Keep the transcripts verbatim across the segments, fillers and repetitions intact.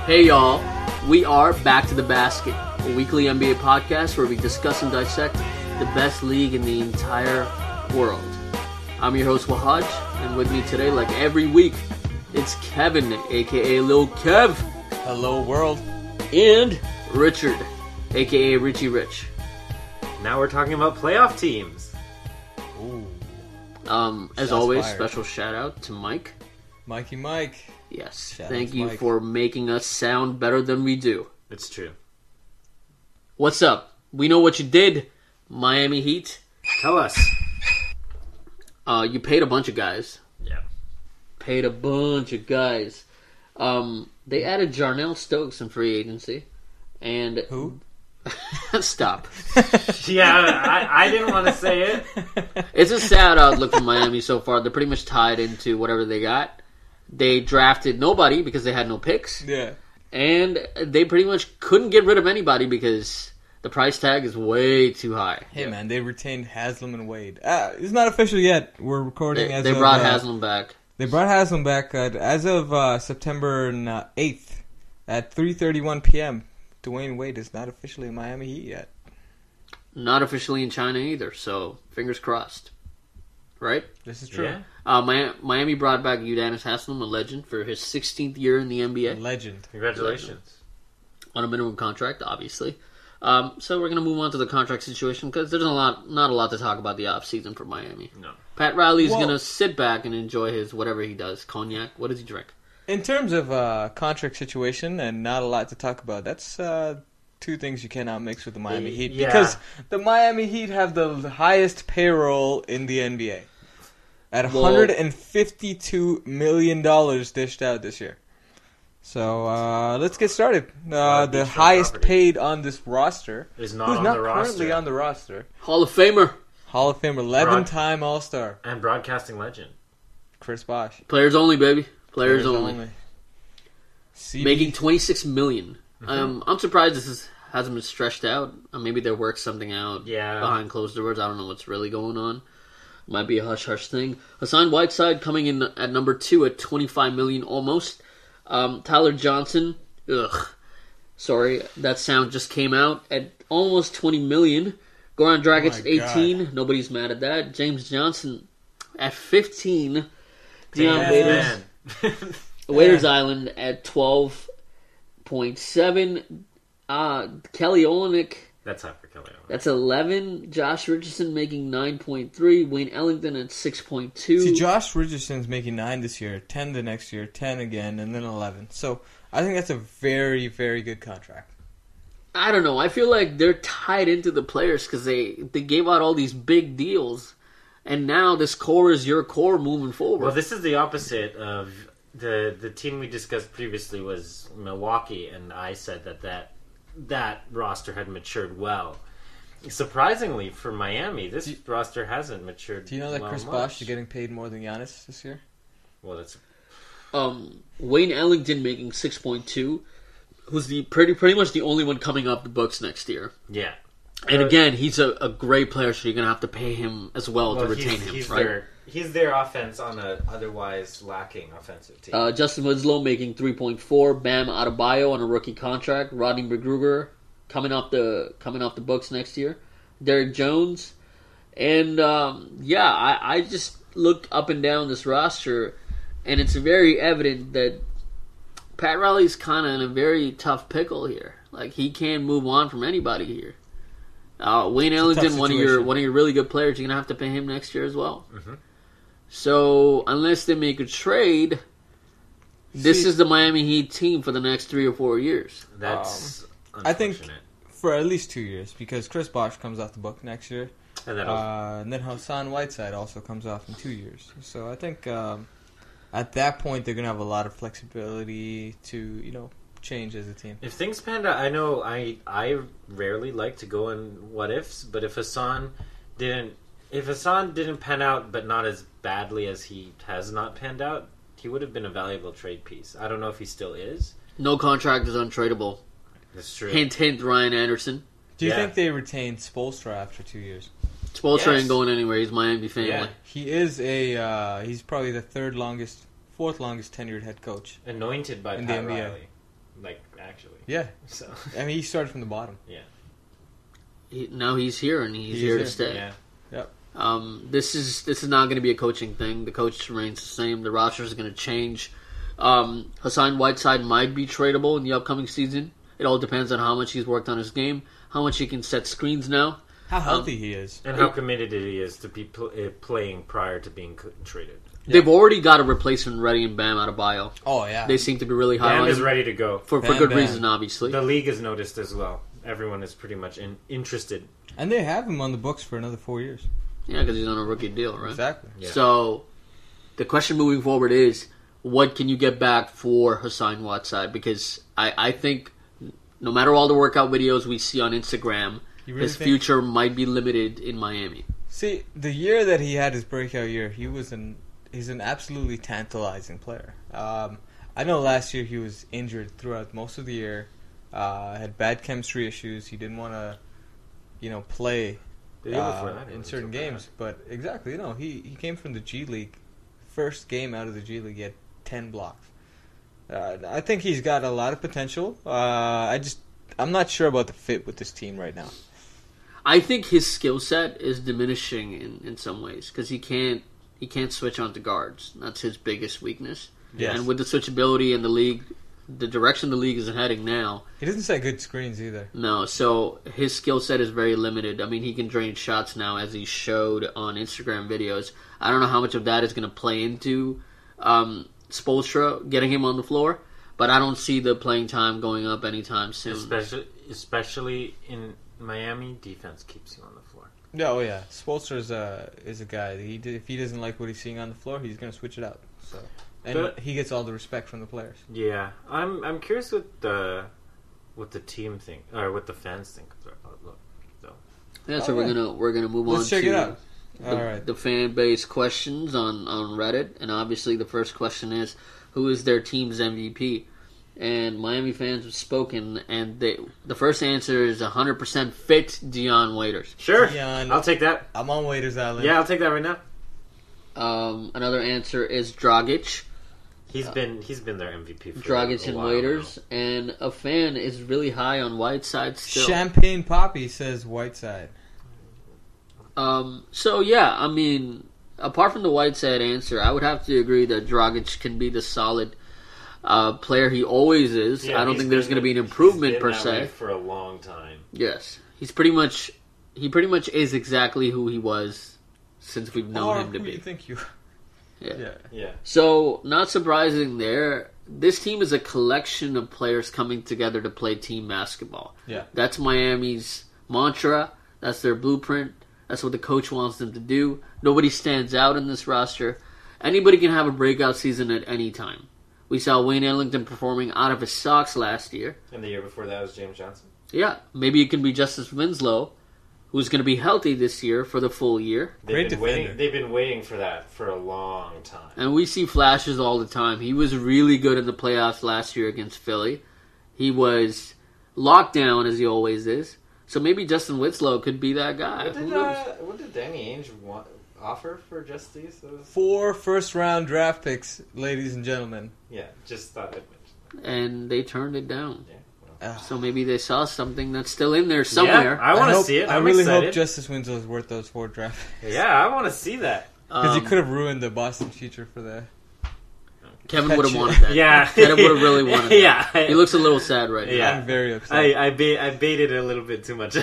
Hey y'all, we are Back to the Basket, a weekly N B A podcast where we discuss and dissect the best league in the entire world. I'm your host Wahaj, and with me today, like every week, it's Kevin, aka Lil Kev. Hello world. And Richard, aka Richie Rich. Now we're talking about playoff teams. Ooh. Um, as Shots always, fired. special shout out to Mike. Mikey Mike. Yes, Shout out thank to you Mike. for making us sound better than we do. It's true. What's up? We know what you did, Miami Heat. Tell us. Uh, you paid a bunch of guys. Yeah. Paid a bunch of guys. Um, they added Jarnell Stokes in free agency. And Who? Stop. Yeah, I, I didn't want to say it. It's a sad outlook for Miami so far. They're pretty much tied into whatever they got. They drafted nobody because they had no picks. Yeah. And they pretty much couldn't get rid of anybody because the price tag is way too high. Hey man, they retained Haslam and Wade. Uh, it's not official yet. We're recording They, as they of, brought uh, Haslam back. They brought Haslam back uh, as of uh, September eighth at three thirty-one p.m. Dwayne Wade is not officially in Miami Heat yet. Not officially in China either, so fingers crossed. Right? This is true. Yeah. Uh, Mi- Miami brought back Udonis Haslam, a legend, for his sixteenth year in the N B A. Legend. Congratulations. On a minimum contract, obviously. Um, so we're going to move on to the contract situation because there's a lot, not a lot to talk about the offseason for Miami. No. Pat Riley's Well- going to sit back and enjoy his whatever he does. Cognac. What does he drink? In terms of uh, contract situation and not a lot to talk about, that's uh, two things you cannot mix with the Miami Y- Heat yeah. because the Miami Heat have the highest payroll in the N B A at Well- one hundred fifty-two million dollars dished out this year. So uh, let's get started. Uh, Uh, the beachfront highest property. paid on this roster, Is not who's on not the currently roster. on the roster, Hall of Famer. Hall of Famer, eleven-time All-Star, And broadcasting legend. Chris Bosh. Players only, baby. Players, only. C B Making twenty-six million dollars. Mm-hmm. Um, I'm surprised this is, hasn't been stretched out. Uh, maybe they worked something out Yeah. behind closed doors. I don't know what's really going on. Might be a hush-hush thing. Hassan Whiteside coming in at number two at twenty-five million dollars almost. Um, Tyler Johnson, ugh, sorry, that sound just came out at almost twenty million dollars. Goran Dragic at my eighteen. Nobody's mad at that. James Johnson at fifteen. Deion Damn, Waiters, Man. Waiters Island at twelve point seven. Uh, Kelly Olynyk, That's high for Kelly. that's eleven. Josh Richardson making nine point three. Wayne Ellington at six point two. See, Josh Richardson's making nine this year, ten the next year, ten again, and then eleven. So I think that's a very, very good contract. I don't know. I feel like they're tied into the players because they, they gave out all these big deals, and now this core is your core moving forward. Well, this is the opposite of the the team we discussed previously was Milwaukee, and I said that that, that roster had matured well. Surprisingly for Miami, this Do- roster hasn't matured. Do you know that well Chris much. Bosh is getting paid more than Giannis this year? Well, that's um, Wayne Ellington making six point two, who's the pretty pretty much the only one coming off the books next year. yeah. And Uh, again, he's a, a great player, so you're gonna have to pay him as well, Well, to retain he's, him, he's right? their he's their offense on a otherwise lacking offensive team. Uh, Justin Winslow making three point four. Bam Adebayo on a rookie contract. Rodney McGruger coming off the coming off the books next year. Derek Jones, and um, yeah, I, I just looked up and down this roster, and it's very evident that Pat Riley's kind of in a very tough pickle here. Like he can't move on from anybody here. Uh, Wayne a Ellington, tough one of your situation. one of your really good players, you're gonna have to pay him next year as well. Mhm. So unless they make a trade, this See- is the Miami Heat team for the next three or four years. That's I think- unfortunate. For at least two years, because Chris Bosh comes off the book next year, and that'll uh, and then Hassan Whiteside also comes off in two years. So I think um, at that point they're gonna have a lot of flexibility to you know change as a team. if things panned out, I know I I rarely like to go in what ifs, but if Hassan didn't if Hassan didn't pan out, but not as badly as he has not panned out, he would have been a valuable trade piece. I don't know if he still is. No contract is untradeable. That's true. Hint, hint, Ryan Anderson. Do you Yeah. think they retained Spoelstra after two years? Spoelstra Yes. ain't going anywhere. He's Miami family. Yeah. He is a uh, he's probably the third longest, fourth longest tenured head coach. Anointed by In the Pat N B A. Riley. like actually. Yeah, So I mean, he started from the bottom. He, now he's here and he's He's here here. to stay. yeah, Um, this is this is not going to be a coaching thing. The coach remains the same. The roster is going to change. Um, Hassan Whiteside might be tradable in the upcoming season. It all depends on how much he's worked on his game, how much he can set screens now. How healthy he is. and how committed he is to be pl- uh, playing prior to being co- traded. They've already got a replacement ready in Bam Adebayo. Oh yeah. They seem to be really high Bam on is him ready to go. for, for Bam good Bam. reason, obviously. The league is noticed as well. Everyone is pretty much in, interested. And they have him on the books for another four years. Yeah, because he's on a rookie deal, right? Exactly. Yeah. So, the question moving forward is, what can you get back for Hassan Whiteside? Because I, I think no matter all the workout videos we see on Instagram, You really his think- future might be limited in Miami. See, the year that he had his breakout year, he was an he's an absolutely tantalizing player. Um, I know last year he was injured throughout most of the year. Uh, had bad chemistry issues. He didn't want to, you know, play The year uh, before that, it in was certain so bad. games. But exactly, you know, he, he came from the G League. First game out of the G League, he had ten blocks. Uh, I think he's got a lot of potential. Uh, I just I'm not sure about the fit with this team right now. I think his skill set is diminishing in, in some ways because he can't he can't switch onto guards. That's his biggest weakness. Yes. And with the switchability in the league, the direction the league is heading now, He doesn't set good screens either. no. So his skill set is very limited. I mean, he can drain shots now, as he showed on Instagram videos. I don't know how much of that is going to play into um, Spoelstra getting him on the floor, but I don't see the playing time going up anytime soon. Especially, especially in Miami, defense keeps you on the floor. Yeah, oh yeah. Spoelstra is a is a guy. He if he doesn't like what he's seeing on the floor, he's gonna switch it out. So, and But- he gets all the respect from the players. Yeah, I'm I'm curious what the what the team think or what the fans think of their outlook. Though. Yeah, so All we're right. gonna we're gonna move Let's on check to it out. the, All right. the fan base questions on, on Reddit, and obviously the first question is, who is their team's M V P? And Miami fans have spoken, and they, the first answer is one hundred percent fit Dion Waiters. Sure, Dion. I'll take that. I'm on Waiters Island. Yeah, I'll take that right now. Um, another answer is Dragic. He's been he's been their M V P for Dragic a and while Waiters, and a fan is really high on Whiteside still. Champagne Poppy says Whiteside. Um, so yeah, I mean, apart from the Whiteside answer, I would have to agree that Dragic can be the solid uh, player he always is. Yeah, I don't he's think there's been- going to be an he's improvement been per that se. way for a long time. Yes, he's pretty much he pretty much is exactly who he was since we've known or him to who be. you think you? Yeah. Yeah. Yeah, So, not surprising there. This team is a collection of players coming together to play team basketball. Yeah. That's Miami's mantra. That's their blueprint. That's what the coach wants them to do. Nobody stands out in this roster. Anybody can have a breakout season at any time. We saw Wayne Ellington performing out of his socks last year. and the year before that was James Johnson. Yeah, maybe it can be Justice Winslow, who's going to be healthy this year for the full year. They've Great been defender. waiting. They've been waiting for that for a long time. And we see flashes all the time. He was really good in the playoffs last year against Philly. He was locked down, as he always is. So maybe Justin Winslow could be that guy. What Who did, knows? uh, what did Danny Ainge want, offer for just these? Those? Four first round draft picks, ladies and gentlemen. Yeah, just thought I'd mention And they turned it down. that. Yeah, well. Uh, So maybe they saw something that's still in there somewhere. Yeah, I want to hope- see it. I I'm really excited. hope Justice Winslow is worth those four draft picks. Yeah, I want to see that. Because Um, he could have ruined the Boston future for the. Kevin would have wanted that. Yeah, Kevin would have really wanted that. Yeah, He looks a little sad right now. Yeah. I'm very upset. I I, bait, I baited a little bit too much.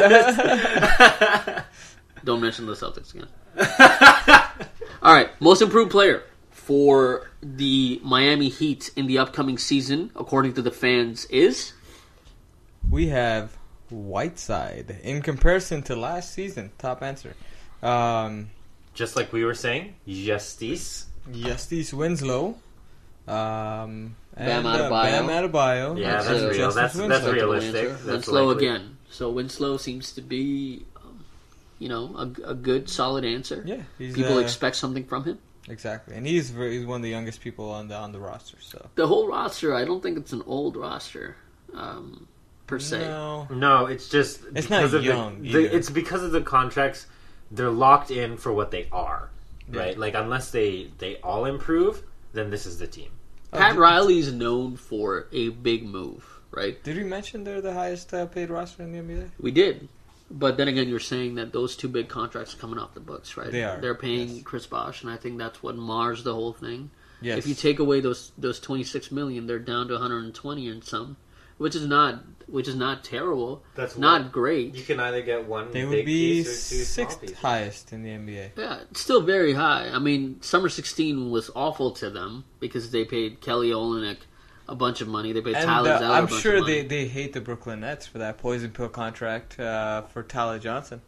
Don't mention the Celtics again. All right, most improved player for the Miami Heat in the upcoming season, according to the fans, is We have Whiteside in comparison to last season. Top answer. Um, Just like we were saying, Justice. Justice Winslow. Um, Bam and, uh, Adebayo. Bam Adebayo. Yeah, That's that's a- real. Justice That's Winslow. that's Acceptable realistic. answer. That's Winslow likely. again. So Winslow seems to be, um, you know, a, a good, solid answer. Yeah, he's, People uh, expect something from him. exactly, and he's very, he's one of the youngest people on the on the roster. So The whole roster, I don't think it's an old roster, um, per se. no, No, it's just It's not because of young The, either. the, it's because of the contracts. They're locked in for what they are, Yeah. right? Like unless they they all improve, then this is the team. Pat did- Riley's known for a big move, right? Did we mention they're the highest uh, paid roster in the N B A? We did. But then again, you're saying that those two big contracts are coming off the books, right? They are, They're paying yes. Chris Bosh, and I think that's what mars the whole thing. Yes. If you take away those those twenty-six million, they're down to one hundred twenty and some, which is not which is not terrible. That's not what- great. You can either get one They big would be piece or two small sixth pieces. highest in the N B A. Yeah, it's still very high. I mean, summer sixteen was awful to them because they paid Kelly Olynyk a bunch of money. They paid And Tyler uh, Zeller a I'm bunch sure of money. they, they hate the Brooklyn Nets for that poison pill contract uh, for Tyler Johnson,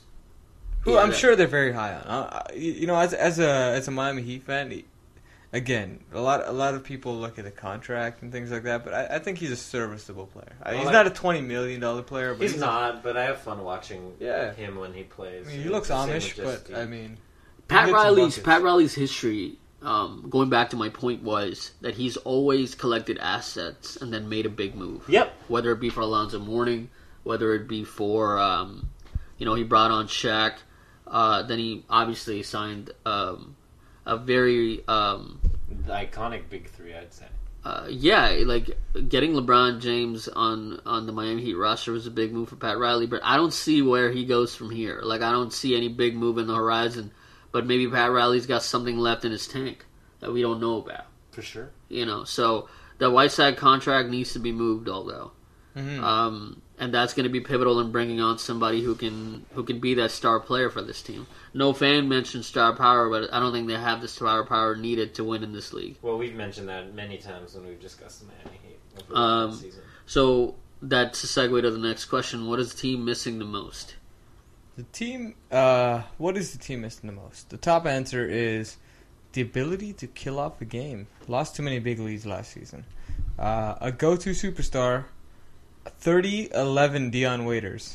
who Yeah, I'm that- sure they're very high on. Uh, you you know, as as a as a Miami Heat fan, he- again, a lot a lot of people look at the contract and things like that, but I, I think he's a serviceable player. Uh, he's Well, not a twenty million dollar player, but He's he's, not, but I have fun watching Yeah. him when he plays. I mean, he It's looks the same Amish, with but Justine. I mean, Pat he gets some Riley's buckets. Pat Riley's history, um, going back to my point, was that he's always collected assets and then made a big move. Yep. Whether it be for Alonzo Mourning, whether it be for um, you know, he brought on Shaq. Uh, then he obviously signed um, a very um, The iconic big three, I'd say. uh, yeah, like getting LeBron James on on the Miami Heat roster was a big move for Pat Riley. But I don't see where he goes from here. Like I don't see any big move in the horizon. But maybe Pat Riley's got something left in his tank that we don't know about. For sure. You know, so the Whiteside contract needs to be moved, although, Mhm. um, and that's going to be pivotal in bringing on somebody who can who can be that star player for this team. No fan mentioned star power, but I don't think they have the star power needed to win in this league. Well, we've mentioned that many times when we've discussed the Miami Heat over the Um, last season. So that's a segue to the next question: what is the team missing the most? The team, uh, what is the team missing the most? The top answer is the ability to kill off a game. Lost too many big leads last season. Uh, a go-to superstar, thirty eleven Dion Waiters.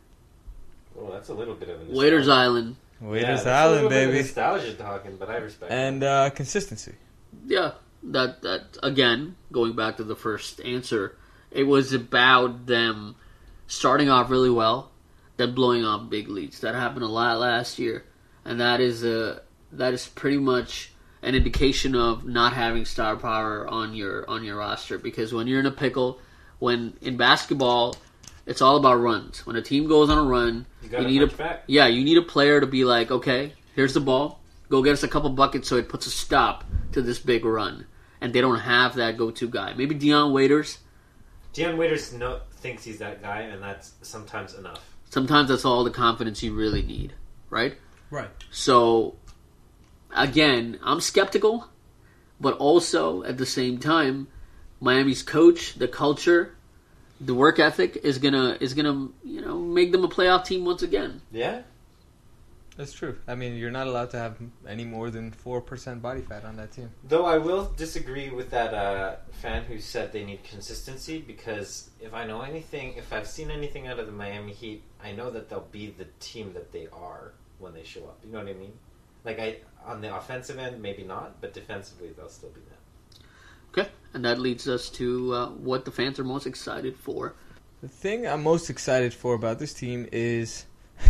Oh, that's a little bit of a Waiters Island. Yeah, Waiters that's a Island, little bit of baby. nostalgia talking, but I respect And it. uh, consistency. Yeah, that that again, going back to the first answer, it was about them starting off really well, then blowing off big leads. That happened a lot last year, and that is a that is pretty much an indication of not having star power on your on your roster. Because when you're in a pickle, when in basketball, it's all about runs. When a team goes on a run, You gotta need a punch back. yeah, you need a player to be like, okay, here's the ball, go get us a couple buckets, so it puts a stop to this big run. And they don't have that go-to guy. Maybe Dion Waiters. Dion Waiters no, thinks he's that guy, and that's sometimes enough. Sometimes that's all the confidence you really need, right? Right. So, again, I'm skeptical, but also at the same time, Miami's coach, the culture, the work ethic is gonna is gonna you know make them a playoff team once again. Yeah? That's true. I mean, you're not allowed to have any more than four percent body fat on that team. Though I will disagree with that uh, fan who said they need consistency, because if I know anything, if I've seen anything out of the Miami Heat, I know that they'll be the team that they are when they show up. You know what I mean? Like, I on the offensive end, maybe not, but defensively, they'll still be that. Okay, and that leads us to uh, what the fans are most excited for. The thing I'm most excited for about this team is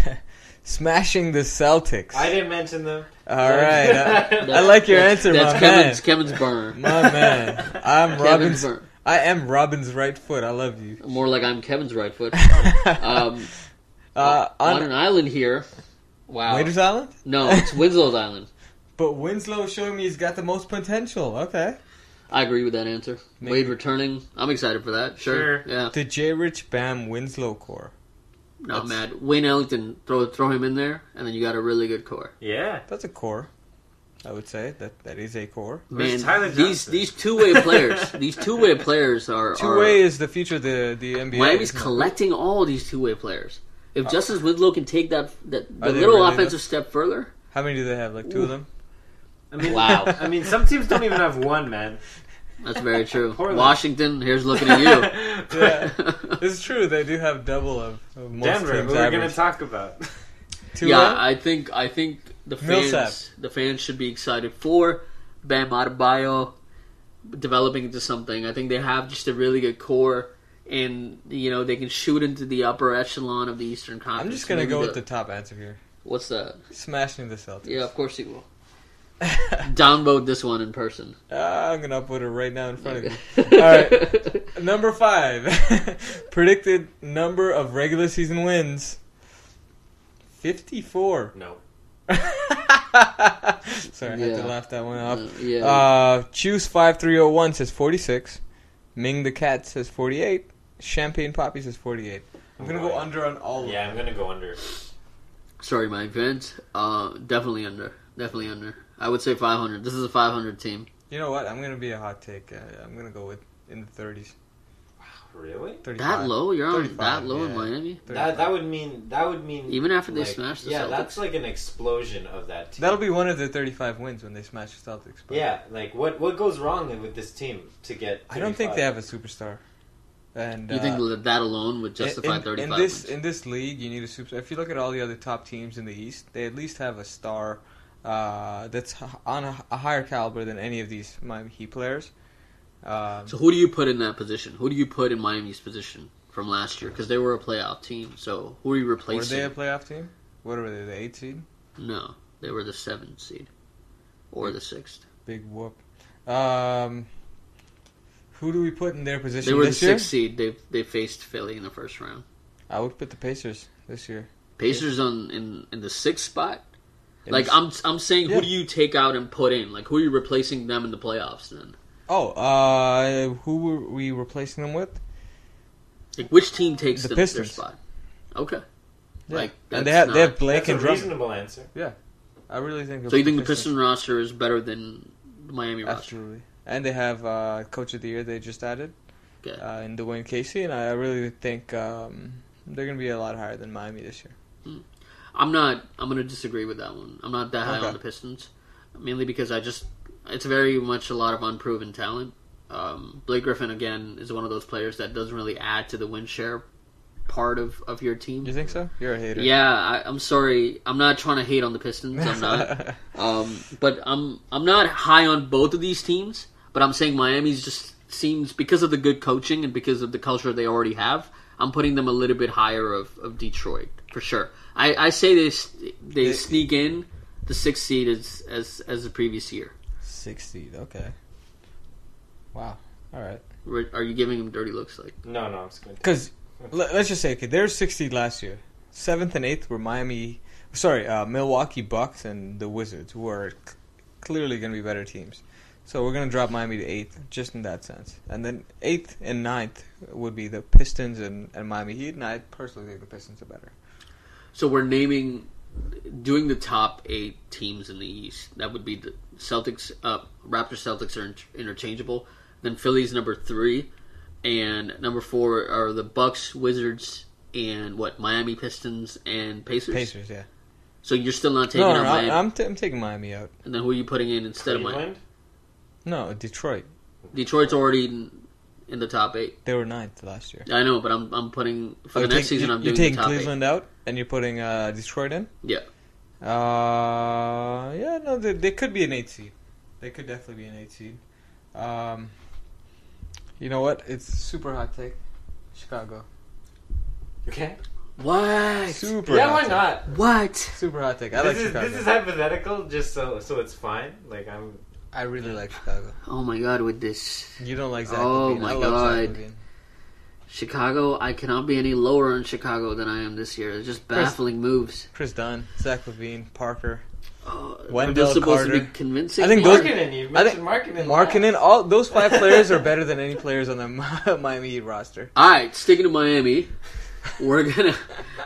smashing the Celtics. I didn't mention them. All right. I, I like your answer, That's my Kevin's, man. Kevin's burn. My man. I'm Kevin's Robin's. burn. I am Robin's right foot. I love you. More like I'm Kevin's right foot. Um, uh, on, on an island here. Wow. Waiters Island? No, it's Winslow's Island. But Winslow showing me he's got the most potential. Okay. I agree with that answer. Maybe. Wade returning. I'm excited for that. Sure. Sure. Yeah. The J. Rich Bam Winslow core. Not That's- mad. Wayne Ellington, throw throw him in there, and then you got a really good core. Yeah. That's a core. I would say that that is a core. Man, Where's Tyler these Johnson? these two way players, these two way players are Two are, way is the future of the the N B A. Miami's isn't it? collecting all these two way players. If Justice Winslow can take that that Are the they little really offensive step further, How many do they have? Like two of them? I mean, Wow. I mean, some teams don't even have one, man. that's very true. Portland. Washington, here's looking at you. Yeah. It's true. They do have double of, of most Denver, teams' who we're going average. to talk about. Two yeah, of? I think I think the fans Millsap. the fans should be excited for Bam Adebayo developing into something. I think they have just a really good core, and you know they can shoot into the upper echelon of the Eastern Conference. I'm just gonna Maybe go with the top answer here. what's that? Smashing the Celtics. Yeah, of course he will. Downvote this one in person. Uh, I'm gonna put it right now in front of you. All right, number five. Predicted number of regular season wins. fifty-four. No. Sorry, I had Yeah. to laugh that one off. Uh, yeah. Uh, Choose five three oh one says forty-six. Ming the Cat says forty-eight. Champagne Poppy says forty-eight. I'm gonna go under on all of Yeah, them. I'm gonna go under. Sorry, Mike Vince. Uh, definitely under. Definitely under. I would say five hundred. This is a five hundred team. You know what? I'm gonna be a hot take. Uh, I'm gonna go with in the thirties. Really? thirty-five. That low? You're on thirty-five, that low in yeah. Miami? That that would mean that would mean Even after they like, smashed the yeah, Celtics? that's like an explosion of that team. That'll be one of the thirty-five wins when they smash the Celtics. But Yeah, like what what goes wrong with this team to get? I don't think thirty-five? they have a superstar. And You think uh, that that alone would justify in, thirty-five in this wins? in this league, you need a super. If you look at all the other top teams in the East, they at least have a star uh, that's h- on a, a higher caliber than any of these Miami Heat players. Um, So who do you put in that position? Who do you put in Miami's position from last year? Because they were a playoff team. So who are you were replacing? they a playoff team? What were they? The eight seed? No, they were the seventh seed or the sixth. Big whoop. Um, who do we put in their position They were the this year? sixth seed. They they faced Philly in the first round. I would put the Pacers this year. Pacers on in, in the sixth spot. In Like the- I'm I'm saying, Yeah. who do you take out and put in? Like who are you replacing them in the playoffs then? Oh, uh, who were we replacing them with? Like which team takes The them, their Pistons. spot? Okay. Yeah. Like and they that's have they have not- Blake That's a and Drummond. reasonable answer. I really think. So you think the Piston roster is better than the Miami roster? Absolutely. And they have uh, Coach of the Year they just added Okay. uh, in Dwayne Casey, and I really think um, they're going to be a lot higher than Miami this year. I'm not. I'm going to disagree with that one. I'm not that high Okay. on the Pistons, mainly because I just it's very much a lot of unproven talent. Um, Blake Griffin again is one of those players that doesn't really add to the win share part of, of your team. You think so? You're a hater. Yeah, I, I'm sorry. I'm not trying to hate on the Pistons. I'm not. um, but I'm I'm not high on both of these teams. But I'm saying Miami's just seems because of the good coaching and because of the culture they already have. I'm putting them a little bit higher of, of Detroit for sure. I, I say they s- they They- sneak in the sixth seed as as as the previous year. Six seed. Okay. Wow. All right. Re- Are you giving them dirty looks? Like No, no, I'm just going to. Because let's just say, okay, they're six seed last year. Seventh and eighth were Miami. Sorry, uh, Milwaukee Bucks and the Wizards, who are c- clearly going to be better teams. So we're going to drop Miami to eighth, just in that sense. And then eighth and ninth would be the Pistons and, and Miami Heat, and I personally think the Pistons are better. so, we're naming doing the top eight teams in the East. That would be the Celtics. Uh, Raptors, Celtics are inter- interchangeable. Then Philly's number three, and number four are the Bucks, Wizards, and what Miami Pistons and Pacers. Pacers, yeah. So you're still not taking No, out no, no Miami. I'm, t- I'm taking Miami out. And then who are you putting in instead of Miami? Cleveland? No, Detroit. Detroit's already in, in the top eight. They were ninth last year. I know, but I'm I'm putting for Oh, the you next take- season. you- I'm you're doing taking the top Cleveland out, and you're putting uh, Detroit in? eight. Yeah. Uh, yeah, no, they, they could be an eight seed. They could definitely be an eight seed. Um, you know what? It's a super hot take. Chicago. Okay. What? Super Yeah, hot why take. not? What? Super hot take. I This like is Chicago. this is hypothetical, just so so it's fine. Like I'm. I really like Chicago. Oh my God! With this You don't like Zach Oh Levine. my I love Zach God. Levine. Chicago, I cannot be any lower in Chicago than I am this year. It's just baffling moves. Chris Dunn, Zach Levine, Parker. Oh, Wendell they're supposed to Carter. be convincing. I think me? those- Markkinen, you I mentioned think Markkinen. Markkinen, last. all those five players are better than any players on the Miami Heat roster. All right, sticking to Miami, we're gonna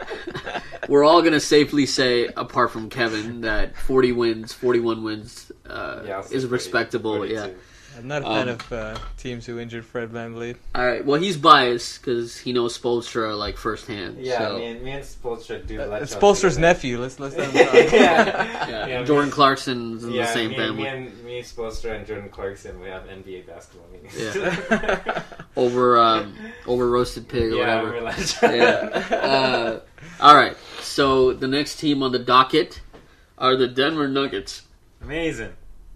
we're all gonna safely say, apart from Kevin, that forty wins, forty-one wins uh, Yeah, I'll say is forty, respectable. forty-two. Yeah. I'm not a fan Um, of uh, teams who injured Fred VanVleet. All right. Well, he's biased because he knows Spoelstra like firsthand. Yeah, so. me and me and Spoelstra do. Uh, let it's y'all Spoelstra's do that. nephew. Let's let's let him talk. yeah. Yeah, Yeah, Jordan me- Clarkson's in Yeah, the same me, family. Me and me, Spoelstra, and Jordan Clarkson, we have N B A basketball meetings. Yeah. over um, over roasted pig or yeah, whatever. we're like, Yeah. Uh, all right. So the next team on the docket are the Denver Nuggets. amazing.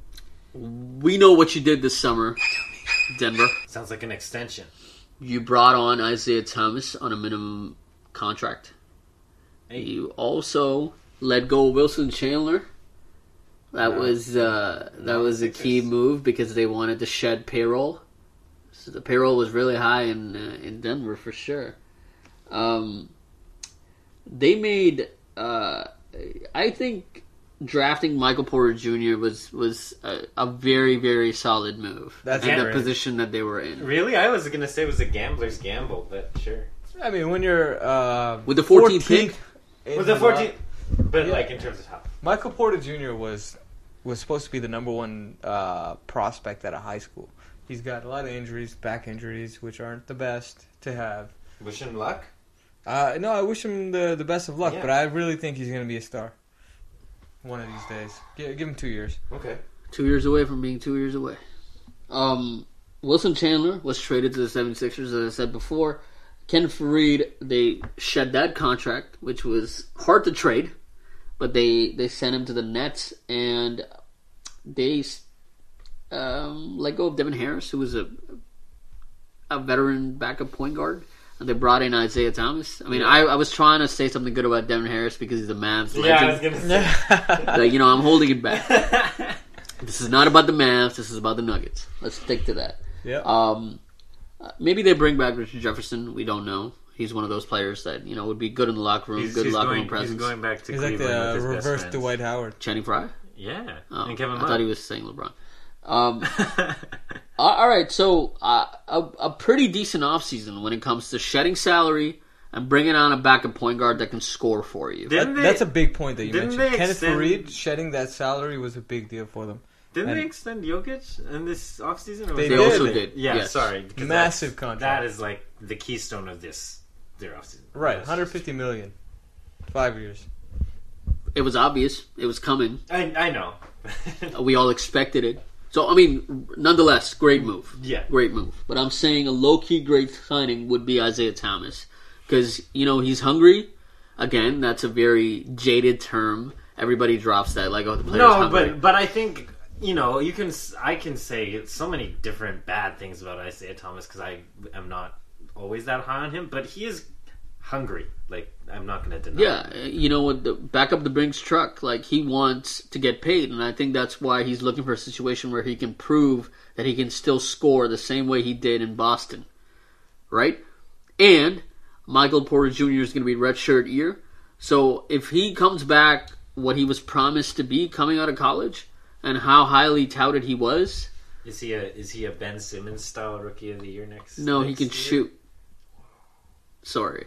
We know what you did this summer, Denver. Sounds like an extension. You brought on Isaiah Thomas on a minimum contract. Hey. You also let go of Wilson Chandler That No. was uh, that No, was a key Sixers. move because they wanted to shed payroll. So the payroll was really high in uh, in Denver for sure. Um, they made. Uh, I think drafting Michael Porter Junior was was a, a very very solid move. That's in the great. position that they were in. Really? I was gonna say it was a gambler's gamble, but sure. I mean, when you're uh, With the fourteenth pick? in Was the the- fourteenth? But Yeah. like in terms of how? Michael Porter Junior was was supposed to be the number one uh, prospect at a high school. He's got a lot of injuries, back injuries, which aren't the best to have. Wish him luck. Uh, no, I wish him the the best of luck, Yeah. but I really think he's going to be a star one of these days. Give, give him two years. Okay. Two years away from being two years away. Um, Wilson Chandler was traded to the seventy-sixers, as I said before. Ken Fareed, they shed that contract, which was hard to trade, but they, they sent him to the Nets, and they um, let go of Devin Harris, who was a a veteran backup point guard, and they brought in Isaiah Thomas. I mean, I, I was trying to say something good about Devin Harris because he's a Mavs legend. Yeah, I was gonna say. Like, you know, I'm holding it back. This is not about the Mavs. This is about the Nuggets. Let's stick to that. Yeah. Um, uh, maybe they bring back Richard Jefferson. We don't know. He's one of those players that, you know, would be good in the locker room, He's, good he's locker going, room presence. he's going back to He's like Cleveland the with his reverse best friends. Dwight Howard. Channing Frye? Yeah, Oh, and Kevin I Love. thought he was saying LeBron. Um, all right, so uh, a, a pretty decent offseason when it comes to shedding salary and bringing on a backup point guard that can score for you. Didn't That- they, that's a big point that you didn't mentioned. they Kenneth extend- Fareed shedding that salary was a big deal for them. Didn't and- they extend Jokic in this offseason? Or was They They that- also did. did. Yeah, yes. sorry. because Massive that's- contract. That is like the keystone of this their offseason. Right, That's one hundred just- fifty million. Five years. It was obvious. It was coming. I I know. We all expected it. So, I mean, nonetheless, great move. Yeah. Great move. But I'm saying a low-key great signing would be Isaiah Thomas. Because, you know, he's hungry. Again, that's a very jaded term. Everybody drops that, like, oh, the player's No, hungry. but but I think you know you can. s- I can say so many different bad things about Isaiah Thomas because I am not always that high on him, but he is hungry. Like I'm not going to deny. Yeah, it. you know what? The back up the Brinks truck. Like he wants to get paid, and I think that's why he's looking for a situation where he can prove that he can still score the same way he did in Boston, right? And Michael Porter Junior is going to be redshirt year, so if he comes back what he was promised to be coming out of college and how highly touted he was, Is he a is he a Ben Simmons style rookie of the year next? no, he next can year? shoot. Sorry,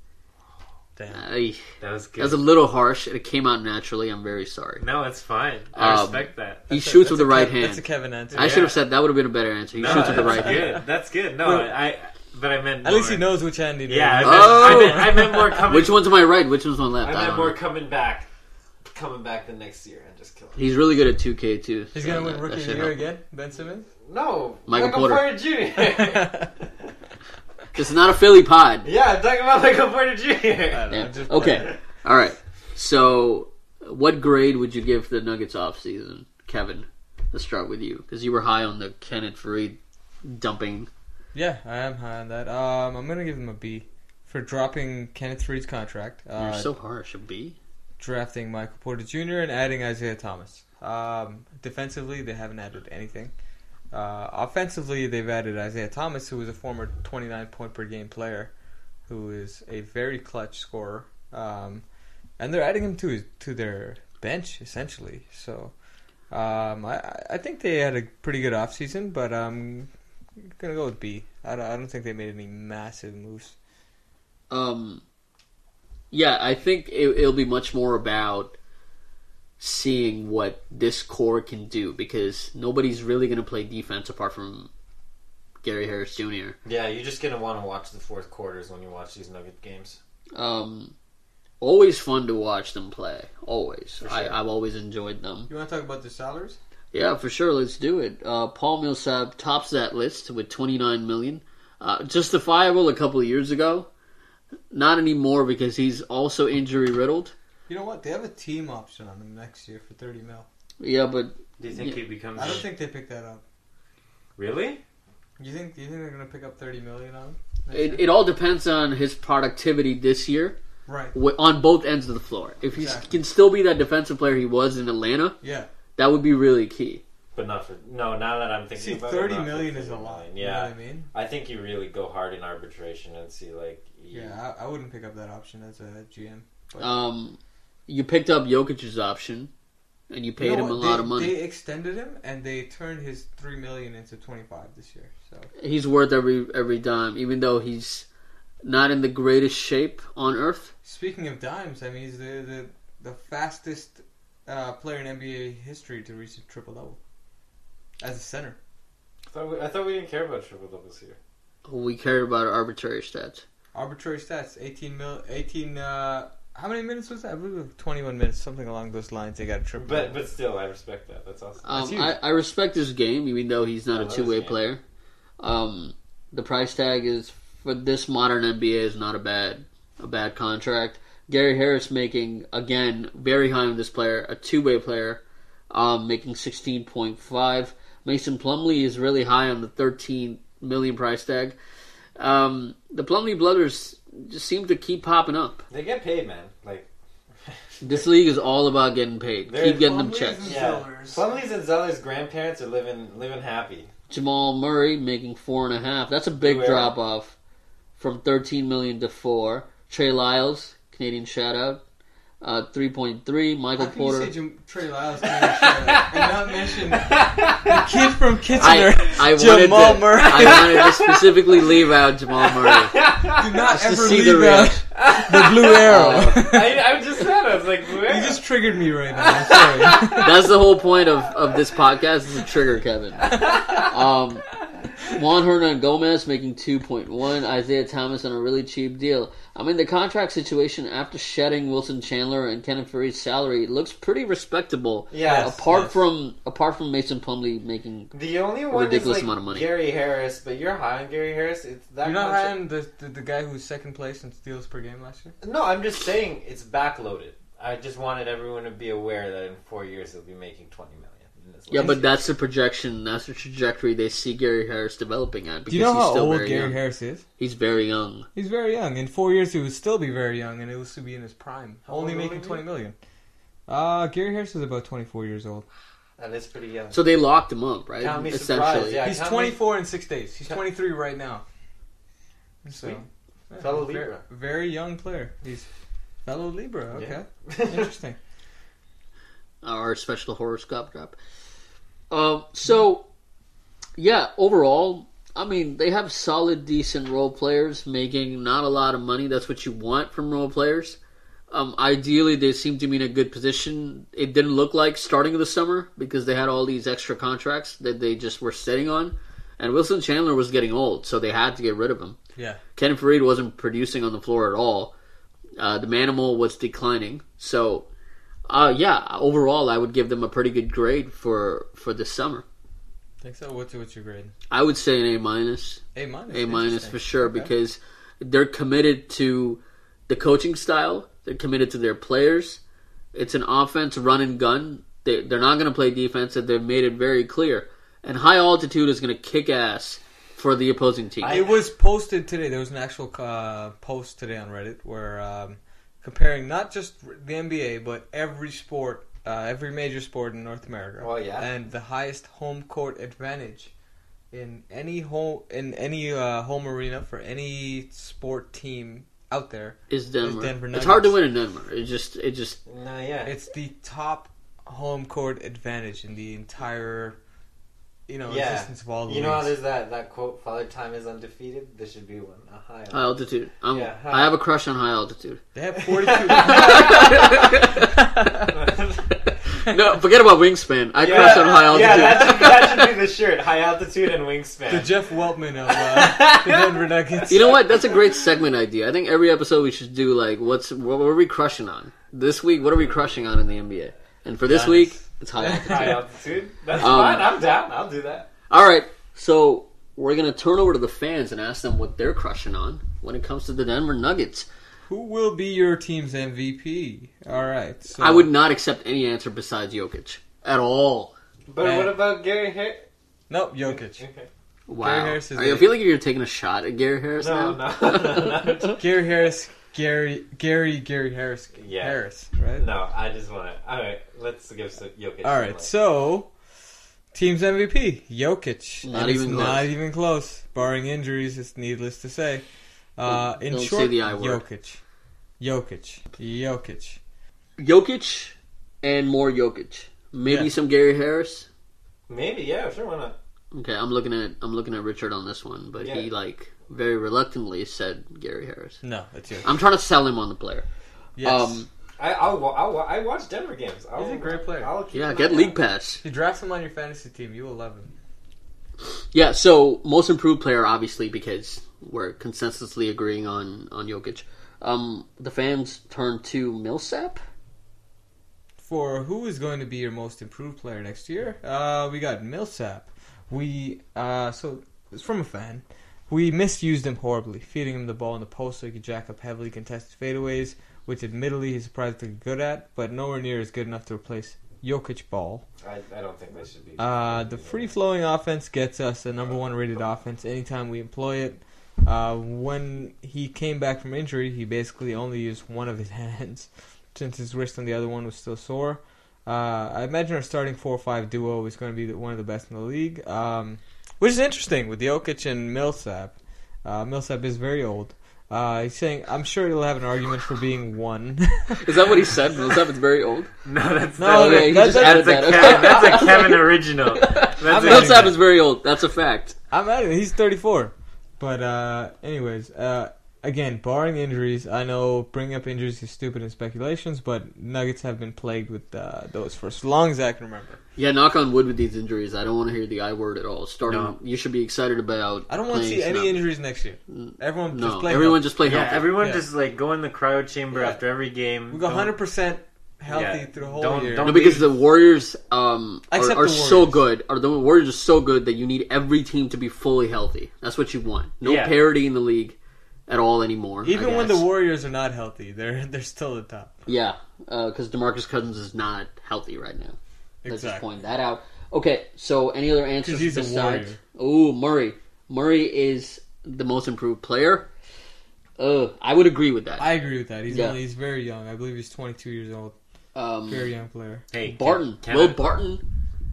Damn. I, That was good. that was a little harsh. It came out naturally. I'm very sorry. No, it's fine. I Um, respect that. He That's a- shoots with that's the a right Kev- hand. That's a Kevin answer. I should have said that would have been a better answer. He No, shoots with the that's right good. hand. That's good. No, Well, I. But I meant At least more- he knows which hand he knows. Yeah, I meant, Oh! I meant, I meant more coming. Which one's my right? Which one's my I left? I, meant don't more know. coming back, coming back the next year and just killing. He's really good at two K too. He's so gonna win that- Rookie that of should the Year help. again, Ben Simmons. No, Michael Michael, Porter. Porter, Junior This is not a Philly pod. Yeah, I'm talking about Michael Porter I Junior don't know, Yeah. just- Okay. All right. So, what grade would you give the Nuggets offseason, Kevin? Let's start with you because you were high on the Kenneth Fareed dumping. Yeah, I am high on that. Um, I'm gonna give him a B for dropping Kenneth Fareed's contract. Uh, You're so harsh. A B. drafting Michael Porter Junior and adding Isaiah Thomas. Um, defensively, they haven't added anything. Uh, offensively, they've added Isaiah Thomas, who is a former twenty-nine point per game player, who is a very clutch scorer. Um, and they're adding him to his, to their bench essentially. So um, I I think they had a pretty good offseason, but I'm gonna go with B. I don't, I don't think they made any massive moves. Um. Yeah, I think it, it'll be much more about seeing what this core can do because nobody's really going to play defense apart from Gary Harris Junior Yeah, you're just gonna want to watch the fourth quarters when you watch these Nugget games. Um, always fun to watch them play. Always, For I, sure. I've always enjoyed them. You want to talk about the salaries? Yeah, for sure. Let's do it. Uh, Paul Millsap tops that list with twenty-nine million. Uh, justifiable a couple of years ago, not anymore because he's also injury riddled. You know what? They have a team option on him next year for thirty mil. Yeah, but Do you think Yeah. he becomes? I don't think they picked that up. Really? You think? Do you think they're gonna pick up thirty million on him? next it, year? it all depends on his productivity this year right. wi- on both ends of the floor. If he Exactly. can still be that defensive player he was in Atlanta, Yeah. That would be really key. But not for no. Now that I'm thinking See, about thirty it, not million for is a thirty lot. million. You Yeah, know what I mean? I think you really go hard in arbitration and see like. You, Yeah, I, I wouldn't pick up that option as a G M. But Um, you picked up Jokic's option, and you paid You know him a what? lot they, of money. They extended him and they turned his three million into twenty five this year. So He's worth every every dime, even though he's not in the greatest shape on earth. speaking of dimes, I mean he's the the, the fastest uh, player in N B A history to reach a triple double as a center. I thought we, I thought we didn't care about triple doubles here. We care about arbitrary stats. Arbitrary stats: eighteen mil, eighteen. Uh, how many minutes was that? I believe it was twenty-one minutes, something along those lines. They got a triple. But but still, I respect that. That's awesome. Um, huge. I, I respect his game, even though he's not I a love two way his game. player. Um, the price tag is for this modern N B A is not a bad a bad contract. Gary Harris making again very high on this player, a two way player, um, making sixteen point five. Mason Plumlee is really high on the thirteen million price tag. Um, the Plumlee brothers just seem to keep popping up. They get paid, man. Like This league is all about getting paid. They're Keep getting them Plumlee's checks. and yeah, Zellers. Plumlee's and Zeller's grandparents are living living happy. Jamal Murray making four and a half. That's a big Blue Arrow. drop off from thirteen million to four. Trey Lyles, Canadian shout out, uh, three point three. Michael How can Porter. you say Jim, Trey Lyles and not mention the kid from Kitchener, I, I wanted Jamal to, Murray? I wanted to specifically leave out Jamal Murray. Do not Just to ever see leave the out reaction. the blue arrow. I, I just said I was like, You where? just triggered me right now. I'm sorry. That's the whole point of, of this podcast is to trigger Kevin. Um, Juan Hernan Gomez making two point one. Isaiah Thomas on a really cheap deal. I mean, the contract situation after shedding Wilson Chandler and Kenneth Furry's salary looks pretty respectable. Yes, apart yes. from apart from Mason Plumlee making The only one ridiculous is like amount of money. Gary Harris, but you're high on Gary Harris. It's that You're not contract- high on the, the the guy who's second place in steals per game last year. No, I'm just saying it's backloaded. I just wanted everyone to be aware that in four years he'll be making twenty million. in this yeah, league. but that's the projection. That's the trajectory they see Gary Harris developing at. Because Do you know he's how still old very Gary young. Harris is? He's very young. He's very young. In four years, he will still be very young, and it will still be in his prime. How Only old will making he be? twenty million. Uh, Gary Harris is about twenty-four years old. that is pretty young. So they locked him up, right? Count me Essentially. surprised, yeah. He's count me- twenty-four in six days. He's Count- twenty-three right now. So, Sweet. yeah, Fellow very, Libra. very young player. He's fellow Libra. Okay, Yeah. interesting. Our special horoscope drop. Um, so, yeah, overall, I mean, they have solid, decent role players making not a lot of money. That's what you want from role players. Um, ideally, they seem to be in a good position. It didn't look like starting of the summer because they had all these extra contracts that they just were sitting on. And Wilson Chandler was getting old, so they had to get rid of him. Yeah. Ken Farid wasn't producing on the floor at all. Uh, the Manimal was declining. So, uh, yeah, overall, I would give them a pretty good grade for, for this summer. Think so? What's what's your grade? I would say an A minus, A minus. A minus Interesting. for sure, Okay. because they're committed to the coaching style. They're committed to their players. It's an offense, run and gun. They, they're not going to play defense, and they've made it very clear. And high altitude is going to kick ass for the opposing team. It was posted today. There was an actual uh, post today on Reddit where um, comparing not just the N B A but every sport, uh, every major sport in North America. Well, yeah. And the highest home court advantage in any home in any uh, home arena for any sport team out there. is Denver. Denver It's hard to Nuggets. win in Denver. It just, it just, No, yeah. It's the top home court advantage in the entire, you know, Yeah. existence of all the You know how leagues. there's that, that quote, Father Time is undefeated? There should be one. A high high altitude. I'm, Yeah, high- I have a crush on high altitude. They have forty-two. No, forget about wingspan. I Yeah, crush on high altitude. Yeah, that should, that should be the shirt. High altitude and wingspan. The Jeff Weltman of uh, the Denver Nuggets. You know what? That's a great segment idea. I think every episode we should do like, what's what are we crushing on this week? What are we crushing on in the N B A? And for this Giannis. week, it's high altitude. High altitude? That's Um, fine. I'm down. I'll do that. All right, so we're gonna turn over to the fans and ask them what they're crushing on when it comes to the Denver Nuggets. Who will be your team's M V P? All right. So I would not accept any answer besides Jokic at all. But Man. what about Gary Harris? Nope, Jokic. Okay. Wow. Gary Harris is I a- feel like you're taking a shot at Gary Harris No, now. no, no, no. Gary Harris Gary, Gary, Gary Harris. Yeah. Harris, right? No, I just want to. All right, let's give some Jokic. All right, so team's M V P, Jokic. Not And it's even not close. even close. Barring injuries, it's needless to say. Uh, Don't- in don't short, say the I word. Jokic, Jokic, Jokic. Jokic and more Jokic. Maybe Yeah. some Gary Harris. Maybe, yeah, sure, why not? Okay, I'm looking at I'm looking at Richard on this one, but he Yeah. like very reluctantly said Gary Harris. No, that's Jokic. I'm trying to sell him on the player. Yes. Um, I, I'll, wa- I'll, wa- I watch Denver games. I'll, He's a great player. I'll keep yeah, an get eye league out. pass. if you draft him on your fantasy team, you will love him. Yeah, so most improved player, obviously, because we're consensusly agreeing on on Jokic. Um, the fans turn to Millsap. For who is going to be your most improved player next year, uh, we got Millsap. We uh, so it's from a fan. We misused him horribly, feeding him the ball in the post so he could jack up heavily contested fadeaways, which admittedly he's surprisingly good at, but nowhere near as good enough to replace Jokic ball. I, I don't think they should be. Uh, the free-flowing offense gets us a number one rated offense anytime we employ it. Uh, when he came back from injury, he basically only used one of his hands, since his wrist on the other one was still sore. Uh, I imagine our starting four or five duo is going to be the, one of the best in the league, um, which is interesting with Jokic and Millsap. Uh, Millsap is very old. Uh, he's saying, I'm sure he'll have an argument for being one. Is that what he said? Millsap is very old. No, that's No, that's, Okay, he that- just that- added that's, a that. Kevin, that's a Kevin original. That's I'm a- Millsap is very old. That's a fact. I'm at it. He's thirty-four. But, uh, anyways, uh, again, barring injuries, I know bringing up injuries is stupid in speculations, but Nuggets have been plagued with uh, those for as long as I can remember. Yeah, knock on wood with these injuries. I don't want to hear the I word at all. Starting, No. you should be excited about. I don't want to playing see any snap. injuries next year. Everyone No, just play everyone healthy. just play yeah, healthy. everyone Yeah. just like go in the cryo chamber Yeah. after every game. We go Don't- one hundred percent healthy Yeah. through the whole Don't- year. don't- No, because the Warriors um, are, Except are the so Warriors. good. Are the Warriors are so good that you need every team to be fully healthy. That's what you want. No Yeah. parity in the league at all anymore. I Even when the guess. Warriors are not healthy, they're they're still the top. yeah, because DeMarcus Cousins is not healthy right now. Let's just Exactly. point that out. Okay, so any other answers? 'Cause he's a besides? Ooh, Murray. Murray is the most improved player. Uh, I would agree with that. I agree with that. He's Yeah. only, he's very young. I believe he's twenty-two years old. Um, Very young player. Hey, Barton. Can, Will can Barton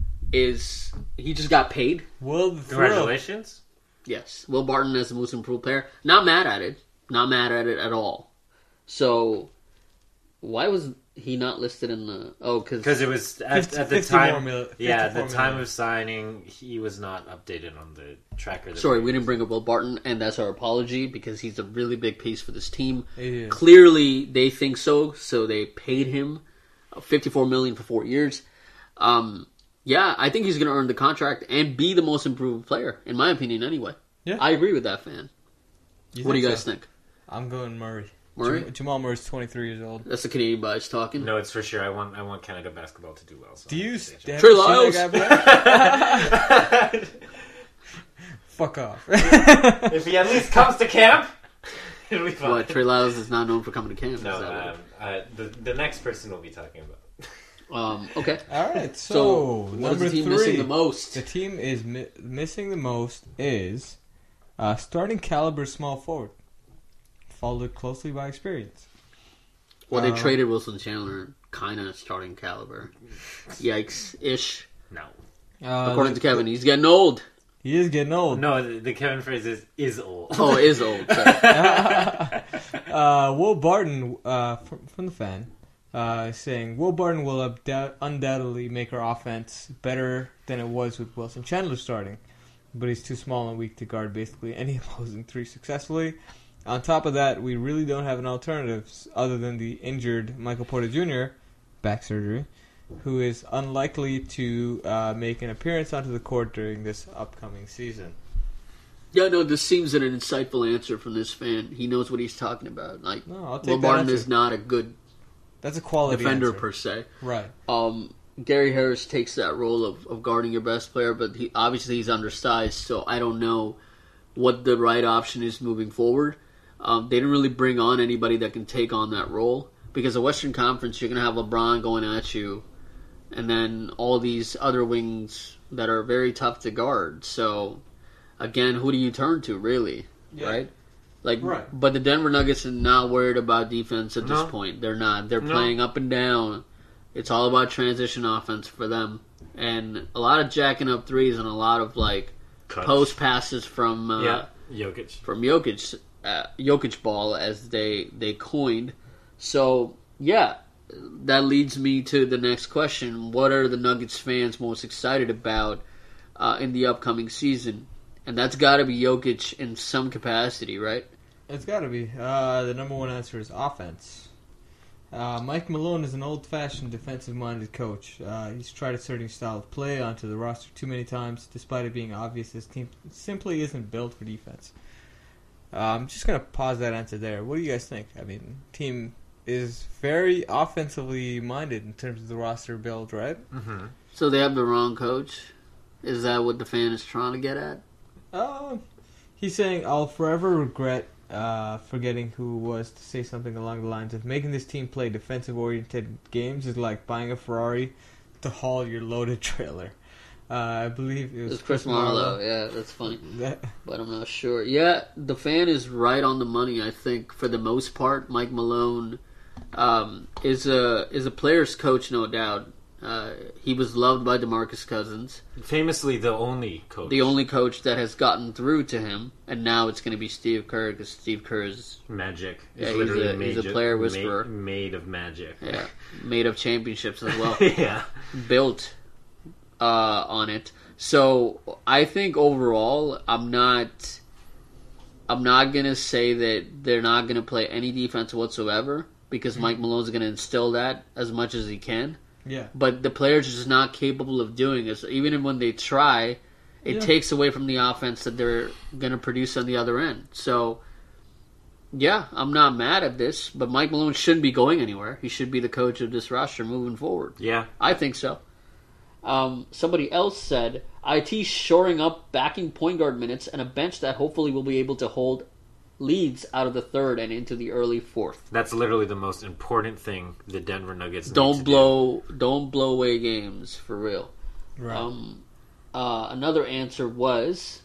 is he just got paid? Will the thrill. Congratulations. Yes, Will Barton is the most improved player. Not mad at it. Not mad at it at all. So, why was he not listed in the? Oh, Because because it was at, fifty, at the fifty more time. mil, Yeah, fifty-four the time million. of signing, he was not updated on the tracker. that sorry, we didn't bring up Will Barton, and that's our apology because he's a really big piece for this team. He is. Clearly, they think so, so they paid him fifty-four million dollars for four years. Um, yeah, I think he's going to earn the contract and be the most improved player, in my opinion. Anyway, Yeah. I agree with that, fan. You What do think you guys so? think? I'm going Murray. Murray? Jam- Jamal Murray's twenty-three years old. That's the Canadian bias talking. No, it's for sure. I want I want Canada basketball to do well. So Do you? I'm Have gonna you Trey seen Lyles. that guy play? Fuck off. if he at least comes to camp, it'll be fun. What, Trey Lyles is not known for coming to camp. No, is that um, uh, the the next person we'll be talking about. it? Um, okay. All right. So, So, what is number the team three, missing the most? the team is mi- missing the most is uh, starting caliber small forward, followed closely by experience. Well, they Uh, traded Wilson Chandler, kind of starting caliber. Yikes, ish. No, Uh, According the- to Kevin, he's getting old. he is getting old. no. The, the Kevin phrase is is old. Oh, is old. Sorry. uh, Will Barton uh, from, from the fan uh, saying Will Barton will abdou- undoubtedly make our offense better than it was with Wilson Chandler starting, but he's too small and weak to guard basically any opposing three successfully. On top of that, we really don't have an alternative other than the injured Michael Porter Junior, back surgery, who is unlikely to uh, make an appearance onto the court during this upcoming season. Yeah, no, this seems an insightful answer from this fan. He knows what he's talking about. Like, No, I'll take Will that Barton answer. is not a good That's a quality defender answer. per se. Right. Um, Gary Harris takes that role of, of guarding your best player, but he obviously he's undersized, so I don't know what the right option is moving forward. Um, they didn't really bring on anybody that can take on that role because the Western Conference, you're going to have LeBron going at you, and then all these other wings that are very tough to guard. So, again, who do you turn to, really? Yeah. Right? Like, Right. but the Denver Nuggets are not worried about defense at No. this point. They're not. They're No. playing up and down. It's all about transition offense for them, and a lot of jacking up threes and a lot of like Cuts. post passes from uh, Yeah, Jokic. from Jokic, uh, Jokic ball as they they coined. So yeah, that leads me to the next question: what are the Nuggets fans most excited about uh, in the upcoming season? And that's got to be Jokic in some capacity, right? It's got to be. Uh, the number one answer is offense. Uh, Mike Malone is an old-fashioned defensive-minded coach. Uh, he's tried a certain style of play onto the roster too many times, despite it being obvious his team simply isn't built for defense. Uh, I'm just going to pause that answer there. What do you guys think? I mean, team is very offensively minded in terms of the roster build, right? Mm-hmm. So they have the wrong coach. Is that what the fan is trying to get at? Uh, he's saying, I'll forever regret uh, forgetting who was to say something along the lines of making this team play defensive-oriented games is like buying a Ferrari to haul your loaded trailer. Uh, I believe it was It's Chris Marlowe. Yeah, that's funny. That, But I'm not sure. Yeah, the fan is right on the money. I think for the most part, Mike Malone um, is a is a player's coach, no doubt. Uh, he was loved by DeMarcus Cousins, Famously, the only coach. the only coach that has gotten through to him, and now it's going to be Steve Kerr because Steve Kerr is Magic. Yeah, It's he's literally a- he's a magi- player ma- whisperer. made of magic. yeah, made of championships as well. yeah. Built uh, on it. So I think overall, I'm not. I'm not gonna say that they're not gonna play any defense whatsoever because Mike Malone's gonna instill that as much as he can. yeah. But the players are just not capable of doing it. So even when they try, it Yeah. takes away from the offense that they're gonna produce on the other end. So. Yeah, I'm not mad at this, but Mike Malone shouldn't be going anywhere. He should be the coach of this roster moving forward. Yeah. I think so. Um, somebody else said, I T shoring up backing point guard minutes and a bench that hopefully will be able to hold leads out of the third and into the early fourth. That's literally the most important thing the Denver Nuggets need Don't to blow, don't blow away games for real. Right. Um, uh, another answer was,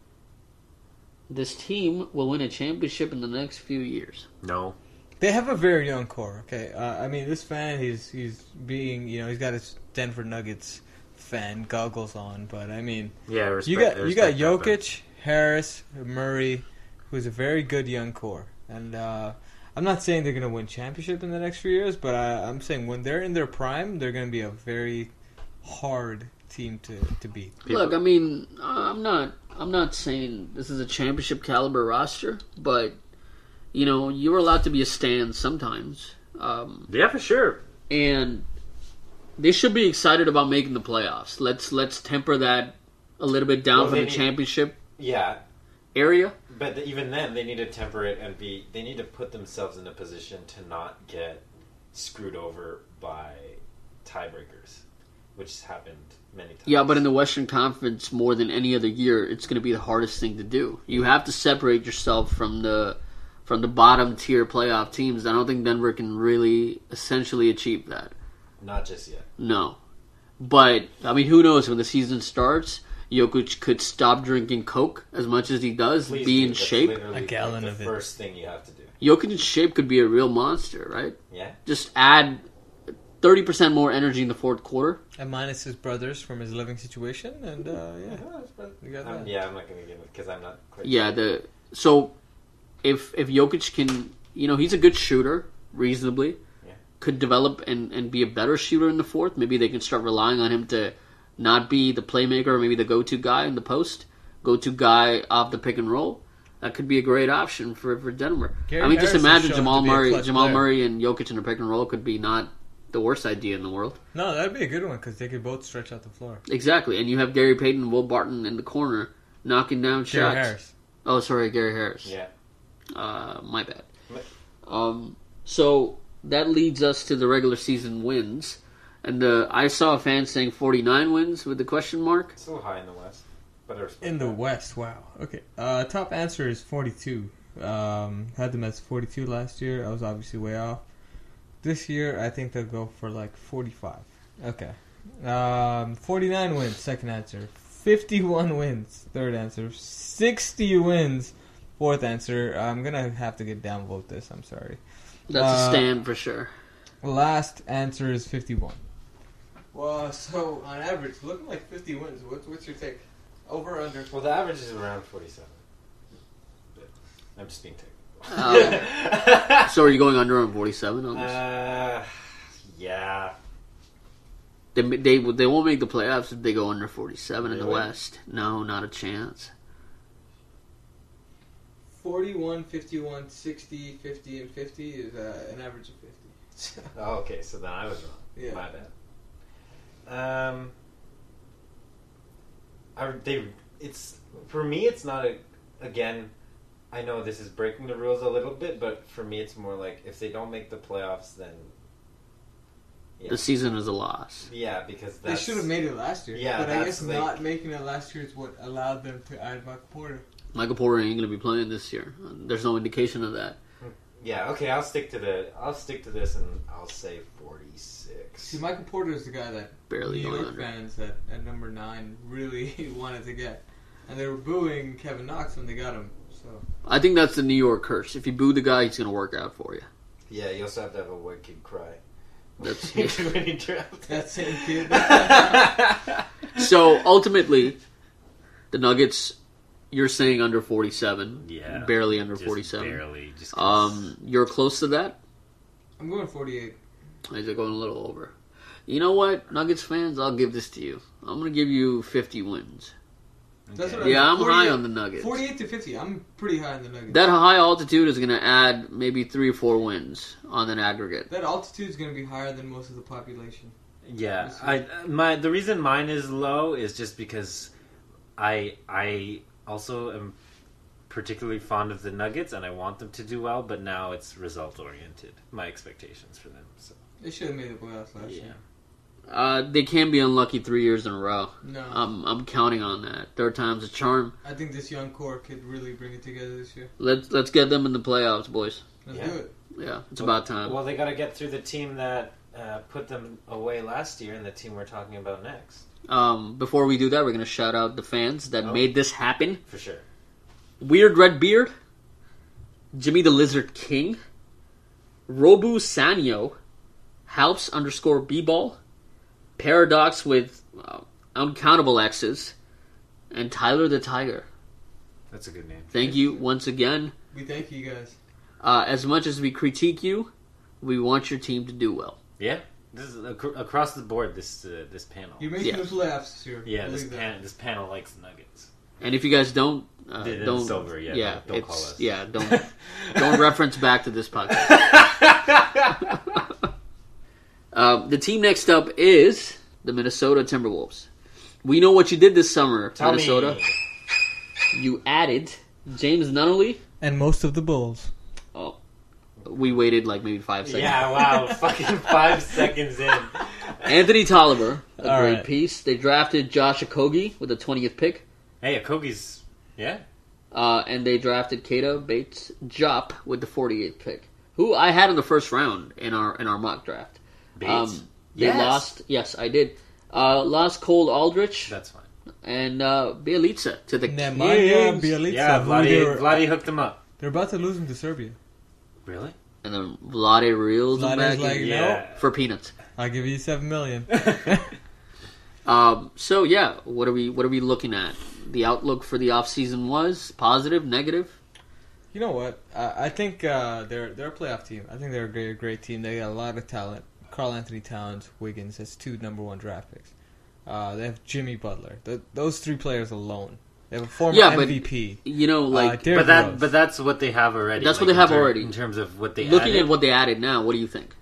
this team will win a championship in the next few years. do. No. They have a very young core. Okay, uh, I mean, this fan, he's he's being, you know, he's got his Denver Nuggets fan goggles on, but I mean, Yeah, respect, you got I you got respect that, but- Jokic, Harris, Murray, who's a very good young core, and uh, I'm not saying they're going to win championship in the next few years, but I, I'm saying when they're in their prime, they're going to be a very hard team to, to beat. People- Look, I mean, I'm not, I'm not saying this is a championship caliber roster, but you know, you're allowed to be a stand sometimes, um, Yeah, for sure. and they should be excited about making the playoffs. Let's let's temper that a little bit down Well, from they the need- championship Yeah, area. but even then, they need to temper it and be. They need to put themselves in a position to not get screwed over by tiebreakers, which has happened many times. Yeah, but in the Western Conference, more than any other year, it's going to be the hardest thing to do. You have to separate yourself from the from the bottom tier playoff teams. I don't think Denver can really essentially achieve that. Not just yet. No. But, I mean, who knows? When the season starts, Jokic could stop drinking Coke as much as he does, Please be do. in That's shape. literally, A gallon like, of the it. first thing you have to do. Jokic's shape could be a real monster, right? Yeah. Just add thirty percent more energy in the fourth quarter. And minus his brothers from his living situation, and uh, yeah, you got Um, that. yeah, I'm not going to give it because I'm not quite. Yeah, sure. the so if if Jokic can, you know, he's a good shooter, reasonably. Yeah. Could develop and, and be a better shooter in the fourth. Maybe they can start relying on him to not be the playmaker or maybe the go-to guy in the post, go-to guy off the pick and roll. That could be a great option for, for Denver. Gary I mean, just Harris has imagine shown Jamal to be a Murray, clutch Jamal player. Murray and Jokic in a pick and roll could be not the worst idea in the world. No, that'd be a good one because they could both stretch out the floor. Exactly, and you have Gary Payton and Will Barton in the corner knocking down Gary shots. Harris. Oh, sorry, Gary Harris. Yeah. Uh, my bad. Ma- Um, so that leads us to the regular season wins, and uh, I saw a fan saying forty-nine wins with the question mark. It's a little high in the West. But I respect In the that. West, wow. Okay. Uh, top answer is forty-two. Um, had them as forty-two last year. I was obviously way off. This year, I think they'll go for like forty-five. Okay. Um, forty-nine wins, second answer. fifty-one wins, third answer. sixty wins, fourth answer. I'm gonna have to get downvote this. I'm sorry. That's Uh, a stand for sure. Last answer is fifty-one. Well, so on average, looking like fifty wins. What's what's your take? Over or under? Well, the average is around forty-seven. But I'm just being technical. Um, so are you going under on forty-seven on this? uh, yeah. They, they they won't make the playoffs if they go under forty-seven in the Really? West. No, not a chance. forty-one, fifty-one, sixty, fifty, and fifty is uh, an average of fifty. Oh, okay, so then I was wrong. Yeah. My bad. Um, I, they, it's for me. It's not a. Again, I know this is breaking the rules a little bit, but for me, it's more like if they don't make the playoffs, then yeah, The season is a loss. yeah, because They that's, should have made it last year. Yeah, but I that's guess like- not making it last year is what allowed them to add Michael Porter. Michael Porter ain't going to be playing this year. There's no indication of that. Yeah, okay, I'll stick to the. I'll stick to this, and I'll say forty-six. See, Michael Porter is the guy that Barely New going York under. fans at, at number nine really wanted to get. And they were booing Kevin Knox when they got him. So I think that's the New York curse. If you boo the guy, he's going to work out for you. Yeah, you also have to have a white kid cry. That's when you draft. that same kid. So ultimately, the Nuggets, you're saying under forty-seven. Yeah, Barely under just forty-seven. Barely, just 'cause- Um, you're close to that? I'm going forty-eight. Is it going a little over? You know what, Nuggets fans, I'll give this to you. I'm going to give you fifty wins. That's Okay. what I- Yeah, I'm high forty-eight on the Nuggets. forty-eight to fifty. I'm pretty high on the Nuggets. That high altitude is going to add maybe three or four wins on an aggregate. That altitude is going to be higher than most of the population. Yeah, I my the reason mine is low is just because I I also am particularly fond of the Nuggets and I want them to do well, but now it's result oriented. My expectations for them. So They should have made the playoffs last yeah, year. Uh, they can be unlucky three years in a row. No. I'm, I'm counting on that. Third time's a charm. I think this young core could really bring it together this year. Let's let's get them in the playoffs, boys. Let's Yeah. do it. Yeah, it's Well- about time. Well, they got to get through the team that uh, put them away last year and the team we're talking about next Um, before we do that, we're going to shout out the fans that Oh. made this happen. for sure. Weird Red Beard, Jimmy the Lizard King, Robu Sanyo, Halps underscore B-Ball, Paradox with uh, uncountable X's, and Tyler the Tiger. That's a good name. Thank you once again. We thank you guys. Uh, as much as we critique you, we want your team to do well. Yeah, this is ac- across the board. This uh, this panel. You're making Yeah. the playoffs this year. Yeah, this Believe that. pan- this panel likes the Nuggets. And if you guys don't, uh, Then it's don't, over, yeah, yeah, don't- don't it's, call us. yeah, don't, don't reference back to this podcast. uh, the team next up is the Minnesota Timberwolves. We know what you did this summer, Tell Minnesota. me. You added James Nunnally. And most of the Bulls. Oh, we waited like maybe five seconds. Yeah, wow, fucking five seconds in. Anthony Tolliver, a All great right. piece. They drafted Josh Okogie with the twentieth pick. Hey, Okogie's, yeah. Uh, and they drafted Keita Bates Jop with the forty-eighth pick, who I had in the first round in our in our mock draft. Bates? Um, they Yes. lost. Yes, I did. Uh, lost Cole Aldrich That's fine. and uh, Bielitsa to the Nemanja Kings. Bjelica. Yeah, who Vladdy, they're, Vladdy hooked him up. they're about to lose him to Serbia. Really? And then Vlade reels him Vladdy's back like, in Yeah. for peanuts. I'll give you seven million. Um, so yeah, what are we what are we looking at? The outlook for the offseason was positive, negative. You know what? Uh, I think uh, they're they're a playoff team. I think they're a great great team. They got a lot of talent. Karl Anthony Towns, Wiggins, that's two number one draft picks. Uh, they have Jimmy Butler. Th those three players alone. They have a former Yeah, but M V P. You know, Uh, like Derrick But that, Rose. but that's what they have already. That's what like, they have in ter- already. in terms of what they looking added. at what they added now. What do you think?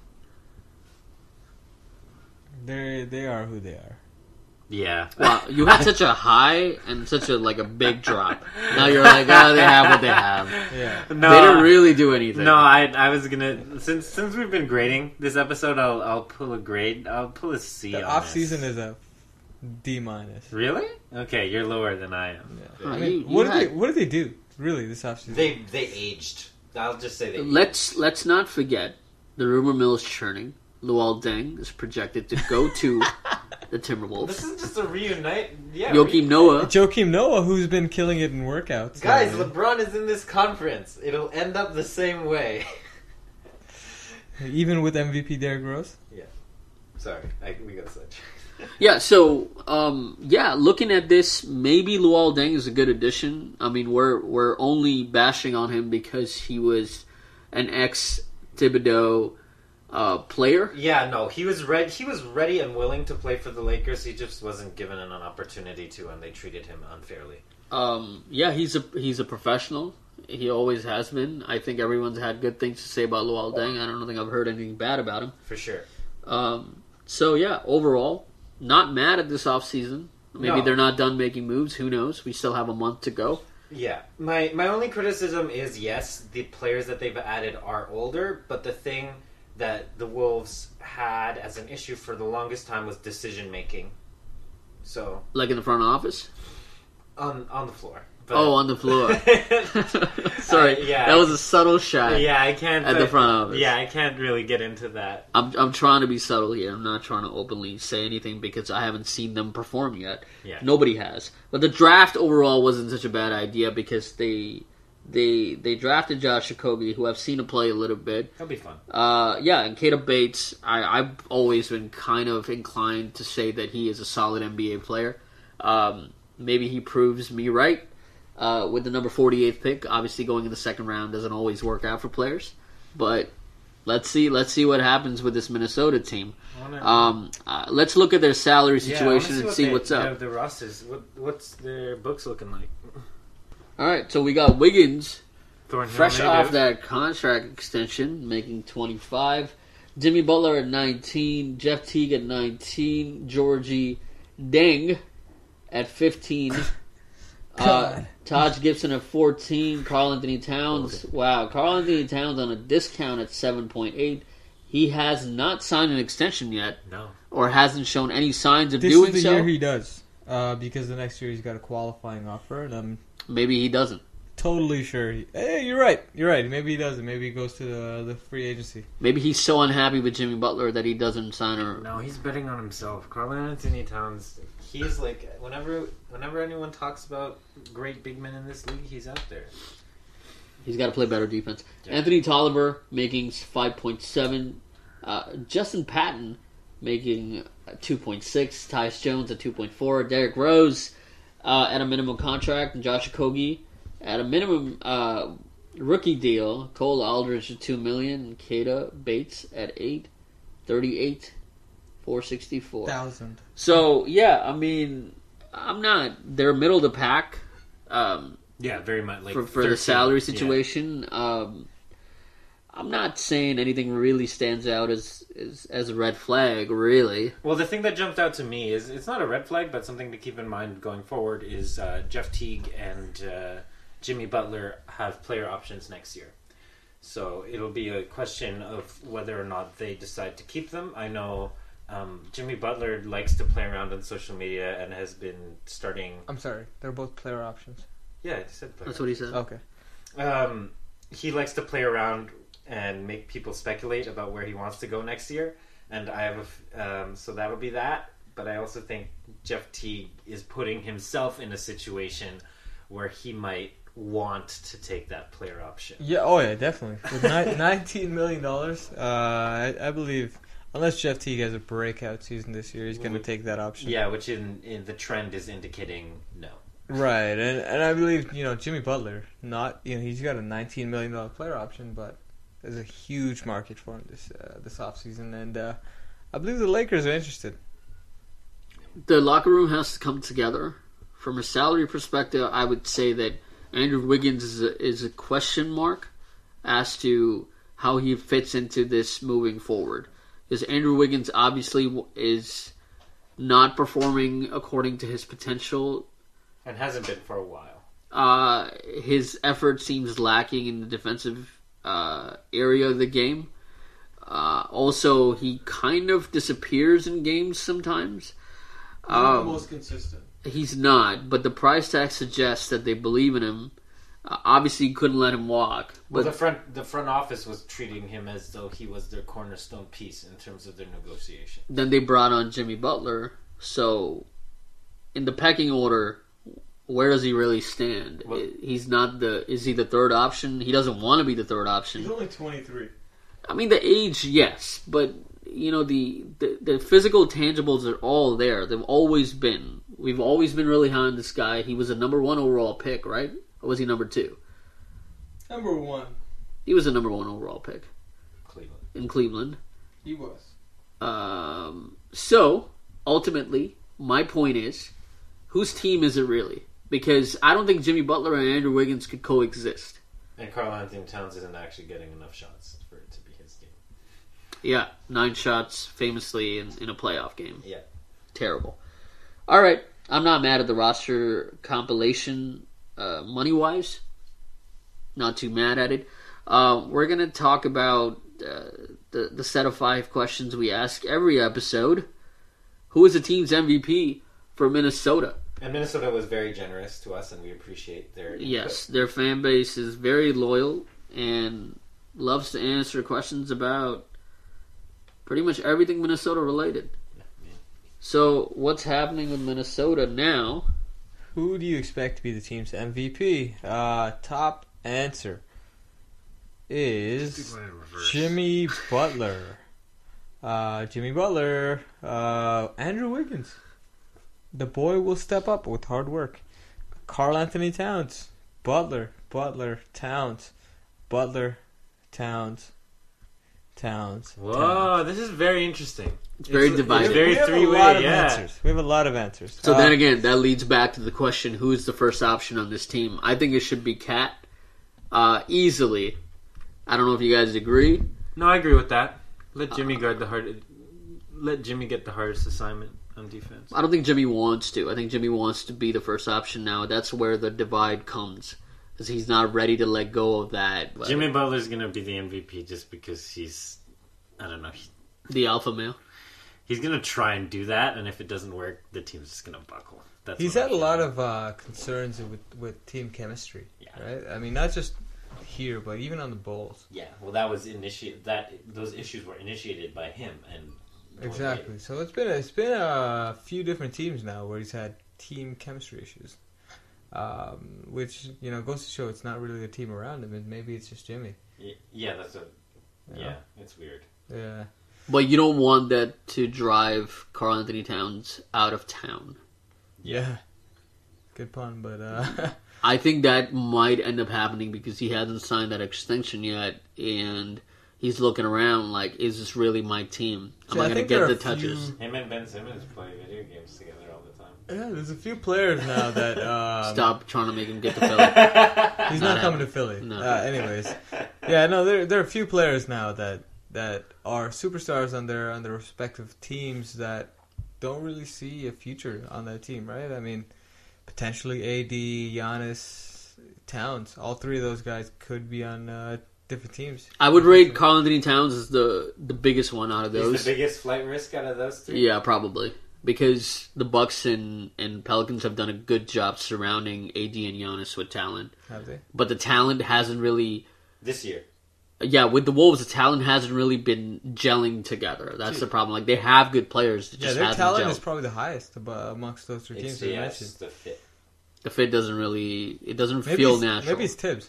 They they are who they are. Yeah. Wow, you had such a high and such a like a big drop. Now you're like, oh, they have what they have. Yeah. No, They didn't really do anything. No, I I was gonna since since we've been grading this episode, I'll I'll pull a grade. I'll pull a C. The on off this. season is a D minus. Really? Okay, you're lower than I am. Yeah. Uh, I mean, you- you what did had- they what did they do really this offseason? They they aged. I'll just say they. Let's let's not forget the rumor mill is churning. Luol Deng is projected to go to the Timberwolves. This is just a reunite. Yeah, Joakim Noah. Joakim Noah, who's been killing it in workouts. Guys, Uh, LeBron is in this conference. It'll end up the same way. even with M V P Derrick Rose. Sorry, I, we got such. Yeah, so um, yeah, looking at this, maybe Luol Deng is a good addition. I mean, we're we're only bashing on him because he was an ex Thibodeau uh, player. Yeah, no, he was ready. He was ready and willing to play for the Lakers. He just wasn't given an opportunity to, and they treated him unfairly. Um, yeah, he's a he's a professional. He always has been. I think everyone's had good things to say about Luol Deng. I don't think I've heard anything bad about him. For sure. Um, so yeah, overall, not mad at this offseason. Maybe No. they're not done making moves. Who knows? We still have a month to go. Yeah, my my only criticism is yes, the players that they've added are older, but the thing that the Wolves had as an issue for the longest time was decision making. So Like in the front office? on on the floor. But, Oh, on the floor. Sorry, Uh, yeah. that was a subtle shot. yeah, I can't. At the front office. Yeah, I can't really get into that. I'm I'm trying to be subtle here. I'm not trying to openly say anything because I haven't seen them perform yet. Yeah. Nobody has. But the draft overall wasn't such a bad idea because they they they drafted Josh Okogie, who I've seen him play a little bit. That'll be fun. Uh, yeah, and Keita Bates, I, I've always been kind of inclined to say that he is a solid N B A player. Um, maybe he proves me right. Uh, with the number forty-eighth pick, obviously going in the second round doesn't always work out for players, but let's see. Let's see what happens with this Minnesota team. I wanna- Um, uh, let's look at their salary Yeah, I situation wanna and what see they- what's yeah, up. The rosters. What what's their books looking like? All right, so we got Wiggins, Thornhill fresh native. off that contract extension, making twenty-five. Jimmy Butler at nineteen, Jeff Teague at nineteen, Georgie Deng at fifteen. Uh, God. Taj Gibson at fourteen, Karl Anthony Towns. Wow, Karl Anthony Towns on a discount at seven point eight. He has not signed an extension yet, No. or hasn't shown any signs of This doing is the so. year he does, uh, because the next year he's got a qualifying offer, and I'm Maybe he doesn't. totally sure. He, hey, you're right. You're right. Maybe he doesn't. Maybe he goes to the the free agency. Maybe he's so unhappy with Jimmy Butler that he doesn't sign a. No, he's betting on himself. Karl Anthony Towns. He's like whenever whenever anyone talks about great big men in this league, he's out there. He's got to play better defense. Yeah. Anthony Tolliver making five point seven. Uh, Justin Patton making two point six. Tyus Jones at two point four. Derrick Rose uh, at a minimum contract. And Josh Okogie at a minimum uh, rookie deal. Cole Aldridge at two million dollars. And Keita Bates at eight. thirty-eight. four sixty-four. Thousand. So, yeah, I mean, I'm not... They're middle of the pack. Um, Yeah, very much like for, for the thirteen. salary Yeah. situation. Um, I'm not saying anything really stands out as, as as a red flag, really. Well, the thing that jumped out to me is it's not a red flag, but something to keep in mind going forward is uh, Jeff Teague and uh, Jimmy Butler have player options next year. So it'll be a question of whether or not they decide to keep them. I know um, Jimmy Butler likes to play around on social media and has been starting... I'm sorry. They're both player options. Yeah, I said player That's what he said. Okay. Um, he likes to play around and make people speculate about where he wants to go next year, and I have a f- um, so that'll be that. But I also think Jeff Teague is putting himself in a situation where he might want to take that player option. Yeah. Oh yeah. Definitely. With ni- nineteen million dollars, uh, I, I believe unless Jeff Teague has a breakout season this year, he's going to take that option. Yeah, which in, in the trend is indicating no. Right, and and I believe you know Jimmy Butler. Not you know he's got a nineteen million dollar player option, but there's a huge market for him this uh, this offseason, and uh, I believe the Lakers are interested. The locker room has to come together. From a salary perspective, I would say that Andrew Wiggins is a, is a question mark as to how he fits into this moving forward. Because Andrew Wiggins obviously w- is not performing according to his potential. And hasn't been for a while. Uh, his effort seems lacking in the defensive uh, area of the game. Uh, also, he kind of disappears in games sometimes. He's not Um, the most consistent. He's not, but the price tag suggests that they believe in him. Uh, obviously, couldn't let him walk. Well, But the front the front office was treating him as though he was their cornerstone piece in terms of their negotiation. then they brought on Jimmy Butler. So, in the pecking order, where does he really stand? Well- He's not the. Is he the third option? He doesn't want to be the third option. He's only twenty-three. I mean, the age, yes, but you know the, the the physical tangibles are all there. They've always been. We've always been really high on this guy. He was a number one overall pick, right? Or was he number two? Number one. He was a number one overall pick Cleveland. in Cleveland. He was. Um, so ultimately, my point is, whose team is it really? Because I don't think Jimmy Butler and Andrew Wiggins could coexist. And Karl Anthony Towns isn't actually getting enough shots for it to be his team. Yeah, nine shots famously in, in a playoff game. Yeah. Terrible. All right, I'm not mad at the roster compilation uh, money-wise. Not too mad at it. Uh, we're going to talk about uh, the, the set of five questions we ask every episode. Who is the team's M V P for Minnesota? And Minnesota was very generous to us, and we appreciate their input. Yes, their fan base is very loyal and loves to answer questions about pretty much everything Minnesota related. So, what's happening with Minnesota now? Who do you expect to be the team's M V P? Uh, top answer is Jimmy Butler. Uh, Jimmy Butler. Uh, Andrew Wiggins. The boy will step up with hard work. Karl Anthony Towns. Butler. Butler. Towns. Butler. Towns. Towns. Whoa, Towns. this is very interesting. It's very It's divided. very we have three-way, a lot of yeah. answers. We have a lot of answers. So Uh, then again, that leads back to the question, who is the first option on this team? I think it should be Cat. Uh, easily. I don't know if you guys agree. No, I agree with that. Let Jimmy guard the hard. Let Jimmy get the hardest assignment on defense. I don't think Jimmy wants to. I think Jimmy wants to be the first option now. That's where the divide comes. Because he's not ready to let go of that. But Jimmy Butler's gonna be the M V P just because he's, I don't know, he, the alpha male. he's gonna try and do that, and if it doesn't work, the team's just gonna buckle. That's He's what I had a feel. lot of uh, concerns with, with team chemistry, Yeah. right? I mean, not just here, but even on the Bulls. Yeah, well, that was initiated. That those issues were initiated by him, and Exactly. So it's been a, it's been a few different teams now where he's had team chemistry issues, um, which you know goes to show it's not really the team around him, and maybe it's just Jimmy. Y- Yeah, that's a. Yeah. Yeah, it's weird. Yeah. But you don't want that to drive Karl Anthony Towns out of town. Yeah. Good pun, but uh, I think that might end up happening because he hasn't signed that extension yet, and he's looking around like, is this really my team? Am See, I I going to think get there are the a touches? few- Him and Ben Simmons play video games together all the time. yeah, there's a few players now that um, Stop trying to make him get to Philly. He's Not not, coming happening. to Philly. No. Uh, anyways, yeah, no, there there are a few players now that that are superstars on their on their respective teams that don't really see a future on that team, right? I mean, potentially A D, Giannis, Towns, all three of those guys could be on uh, different teams. I would rate Karl Anthony Towns as the, the biggest one out of He's those. the biggest flight risk out of those three. Yeah, probably. Because the Bucks and, and Pelicans have done a good job surrounding A D and Giannis with talent. Have they? But the talent hasn't really... This year. Yeah, with the Wolves, the talent hasn't really been gelling together. That's the problem. Like, they have good players. It Yeah, just their hasn't talent gelled. is probably the highest abo- amongst those three It's teams the, that you yeah, mentioned. it's the fit. The fit doesn't really... It doesn't Maybe feel it's, natural. maybe it's Tibbs.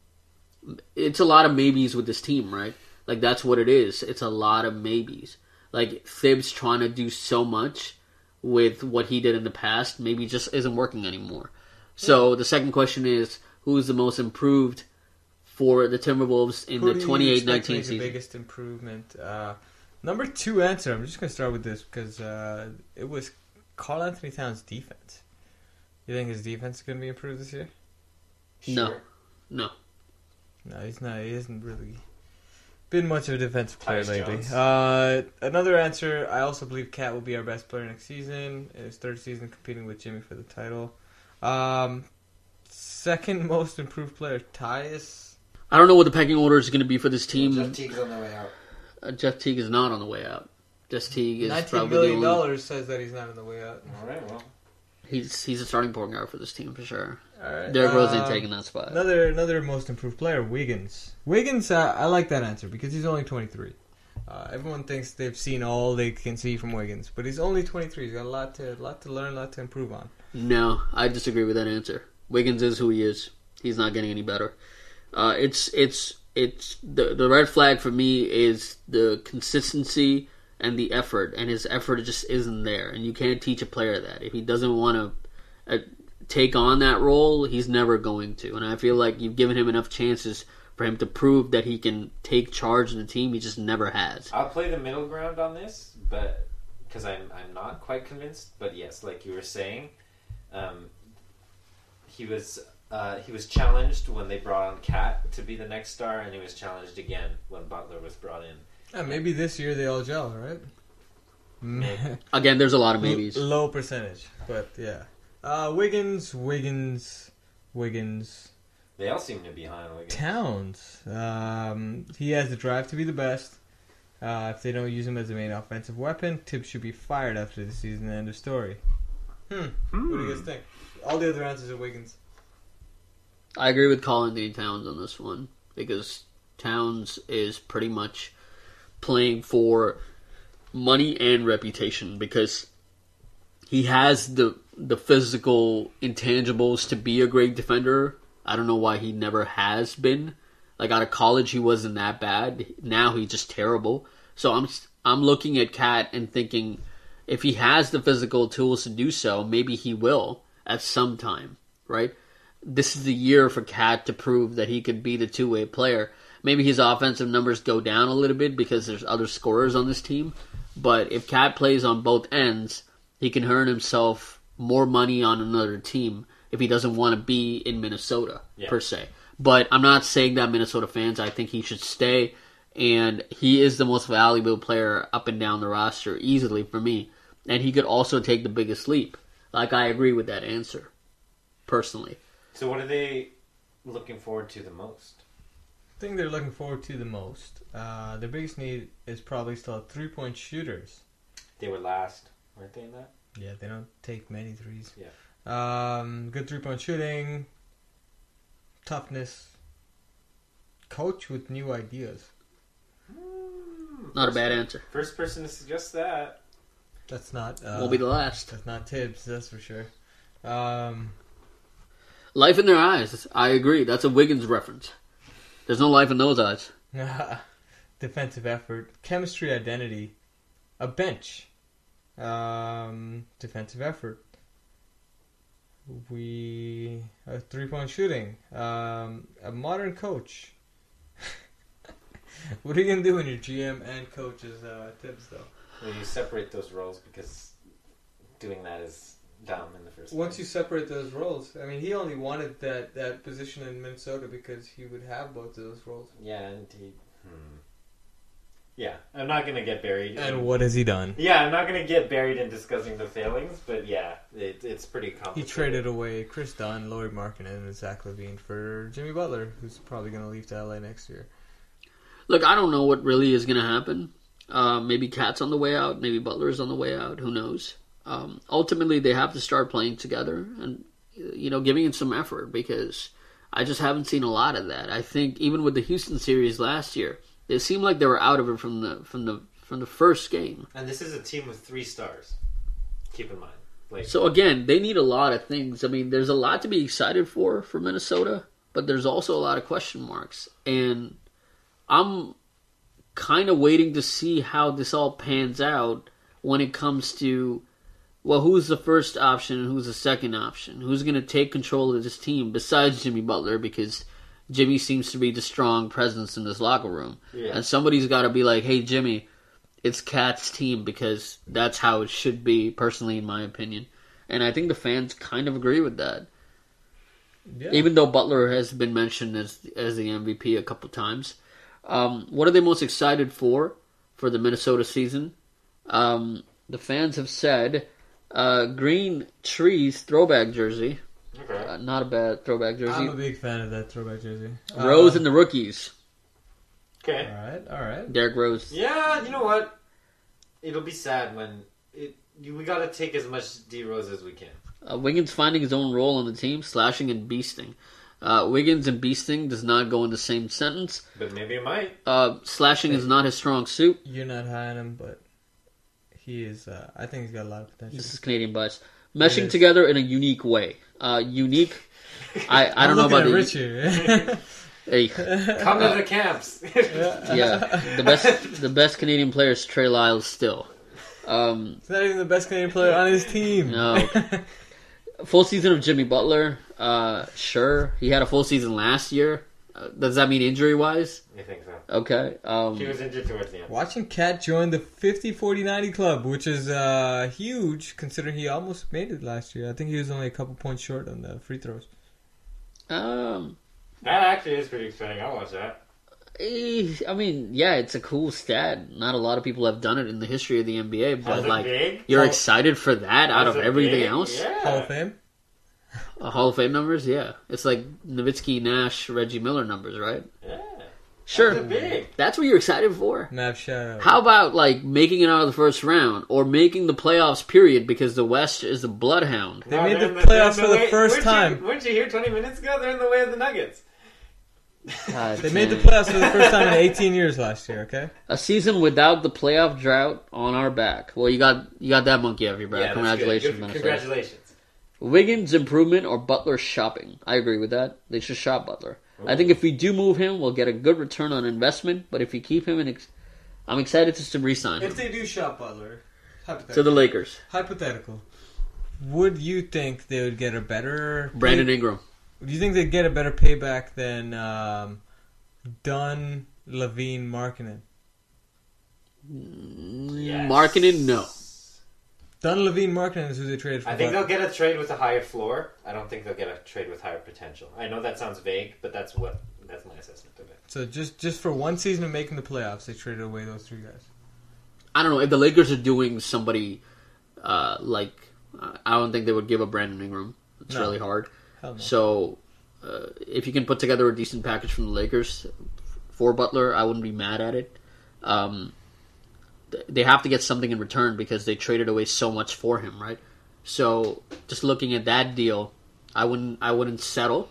It's a lot of maybes with this team, right? Like, that's what it is. It's a lot of maybes. Like, Thibs trying to do so much with what he did in the past maybe just isn't working anymore. So, the second question is, who is the most improved for the Timberwolves in Who do the you twenty-eight expect to nineteen make the season? biggest improvement? Uh, number two answer. I'm just going to start with this because uh, it was Karl Anthony Towns' defense. You think his defense is going to be improved this year? No. Sure. No. No, he's not. He hasn't really been much of a defensive player Tyus lately. Jones. Uh, another answer. I also believe Cat will be our best player next season. His third season competing with Jimmy for the title. Um, second most improved player, Tyus. I don't know what the pecking order is going to be for this team. Jeff Teague's on the way out. Uh, Jeff Teague is not on the way out. Jeff Teague is Nineteen probably million the only... dollars says that he's not on the way out. All right, well. He's he's a starting point guard for this team for sure. All right. Derrick Rose ain't um, taking that spot. Another another most improved player, Wiggins. Wiggins, uh, I like that answer because he's only twenty-three. Uh, everyone thinks they've seen all they can see from Wiggins, but he's only twenty-three. He's got a lot to lot to learn, a lot to improve on. No, I disagree with that answer. Wiggins is who he is. He's not getting any better. Uh, it's it's it's the the red flag for me is the consistency and the effort, and his effort just isn't there. And you can't teach a player that. If he doesn't want to uh, take on that role, he's never going to. And I feel like you've given him enough chances for him to prove that he can take charge of the team. He just never has. I'll play the middle ground on this, but because I'm I'm not quite convinced. But yes, like you were saying, um, he was uh, he was challenged when they brought on Cat to be the next star, and he was challenged again when Butler was brought in. Yeah, maybe this year they all gel, right? Again, there's a lot of maybes. L- low percentage, but yeah. Uh, Wiggins, Wiggins, Wiggins. They all seem to be high on Wiggins. Towns. Um, he has the drive to be the best. Uh, if they don't use him as the main offensive weapon, Tibbs should be fired after the season. End of story. Hmm. Hmm. What do you guys think? All the other answers are Wiggins. I agree with Colin Anthony Towns on this one because Towns is pretty much playing for money and reputation because he has the the physical intangibles to be a great defender. I don't know why he never has been. Like out of college, he wasn't that bad. Now he's just terrible. So I'm I'm looking at Cat and thinking, if he has the physical tools to do so, maybe he will at some time, right? This is the year for Cat to prove that he could be the two-way player. Maybe his offensive numbers go down a little bit because there's other scorers on this team. But if Cat plays on both ends, he can earn himself more money on another team if he doesn't want to be in Minnesota, yeah. per se. But I'm not saying that Minnesota fans. I think he should stay. And he is the most valuable player up and down the roster easily for me. And he could also take the biggest leap. Like, I agree with that answer, personally. So what are they looking forward to the most? I think they're looking forward to the most. Uh, their biggest need is probably still three-point shooters. They were last, weren't they, in that? Yeah, they don't take many threes. Yeah. Um, good three-point shooting, toughness, coach with new ideas. Hmm, Not a first bad per- answer. First person to suggest that. That's not. Uh, Won't be the last. That's not Tibbs. That's for sure. Um, Life in their eyes. I agree. That's a Wiggins reference. There's no life in those eyes. defensive effort, chemistry, identity, a bench, um, defensive effort. We a three point shooting, um, a modern coach. What are you gonna do when your G M and coach is uh, Tibbs though? Well, you separate those roles because doing that is dumb in the first place. Once you separate those roles, I mean, he only wanted that, that position in Minnesota because he would have both of those roles. Yeah, and he... Hmm. Yeah, I'm not going to get buried. And in, what has he done? Yeah, I'm not going to get buried in discussing the failings, but yeah, it, it's pretty He complicated. traded away Chris Dunn, Lauri Markkanen, and Zach LaVine for Jimmy Butler, who's probably going to leave to L A next year. Look, I don't know what really is going to happen. Uh, maybe Cat's on the way out. Maybe Butler's on the way out. Who knows? Um, ultimately, they have to start playing together and, you know, giving it some effort because I just haven't seen a lot of that. I think even with the Houston series last year, it seemed like they were out of it from the from the from the first game. And this is a team with three stars. Keep in mind. Like, So again, they need a lot of things. I mean, there's a lot to be excited for for Minnesota, but there's also a lot of question marks, and I'm kind of waiting to see how this all pans out when it comes to, well, who's the first option and who's the second option? Who's going to take control of this team besides Jimmy Butler? Because Jimmy seems to be the strong presence in this locker room. Yeah. And somebody's got to be like, hey, Jimmy, it's Cat's team because that's how it should be, personally, in my opinion. And I think the fans kind of agree with that. Yeah. Even though Butler has been mentioned as as the M V P a couple times. Um, what are they most excited for for the Minnesota season? Um, the fans have said uh, green trees throwback jersey. okay. Uh, not a bad throwback jersey. I'm a big fan of that throwback jersey. Rose Uh, and the rookies. Okay. All right, all right. Derrick Rose. Yeah, you know what? It'll be sad when it. You, we got to take as much D Rose as we can. Uh, Wiggins finding his own role on the team, slashing and beasting. Uh, Wiggins and beasting does not go in the same sentence. But maybe it might. Uh, slashing is not his strong suit. You're not high on him, but he is. Uh, I think he's got a lot of potential. This is Canadian bias. Meshing together in a unique way. Uh, unique. I, I don't know about the the Richard. Hey, Come to the camps. yeah, the best the best Canadian player is Trey Lyles still. Um, He's not even the best Canadian player on his team. No. Full season of Jimmy Butler. Uh, sure, he had a full season last year. Uh, does that mean injury wise? I think so. Okay. Um, He was injured towards the end. Watching Cat join the fifty forty ninety club, which is uh, huge considering he almost made it last year. I think he was only a couple points short on the free throws. um, That actually is pretty exciting. I'll watch that. eh, I mean, yeah, it's a cool stat. Not a lot of people have done it in the history of the N B A, but Was it like, big? you're Hall- excited for that out Was of it everything big? else. Yeah. Hall of Fame? Uh, Hall of Fame numbers, yeah. It's like Nowitzki, Nash, Reggie Miller numbers, right? Yeah. Sure. That's big. That's what you're excited for. Mav shout out. How about like making it out of the first round or making the playoffs? Period, because the West is a bloodhound. They No, made they're the in they're playoffs in for the way- first weren't time. You, weren't you here twenty minutes ago? They're in the way of the Nuggets. They made the playoffs for the first time in eighteen years last year, okay? A season without the playoff drought on our back. Well, you got you got that monkey off your back. Yeah, that's Congratulations, good. Good- Minnesota. Congratulations. Wiggins improvement or Butler shopping? I agree with that. They should shop Butler. I think if we do move him, we'll get a good return on investment. But if we keep him, in ex- I'm excited to to re-sign him If they do shop Butler, to hypothetical, the Lakers. hypothetical, would you think they would get a better Brandon Ingram. Do you think they'd get a better payback than um, Dunn, Levine, Markkinen? Yes. Marketing, no. Dunn, Levine, Markkinen is who they traded for. I think Butler. they'll get a trade with a higher floor. I don't think they'll get a trade with higher potential. I know that sounds vague, but that's what that's my assessment of it. So just just for one season of making the playoffs, they traded away those three guys. I don't know if the Lakers are doing somebody uh, like I don't think they would give up Brandon Ingram. It's No. really hard. Hell no. So uh, if you can put together a decent package from the Lakers for Butler, I wouldn't be mad at it. Um, th- they have to get something in return because they traded away so much for him, right? So just looking at that deal, I wouldn't I wouldn't settle.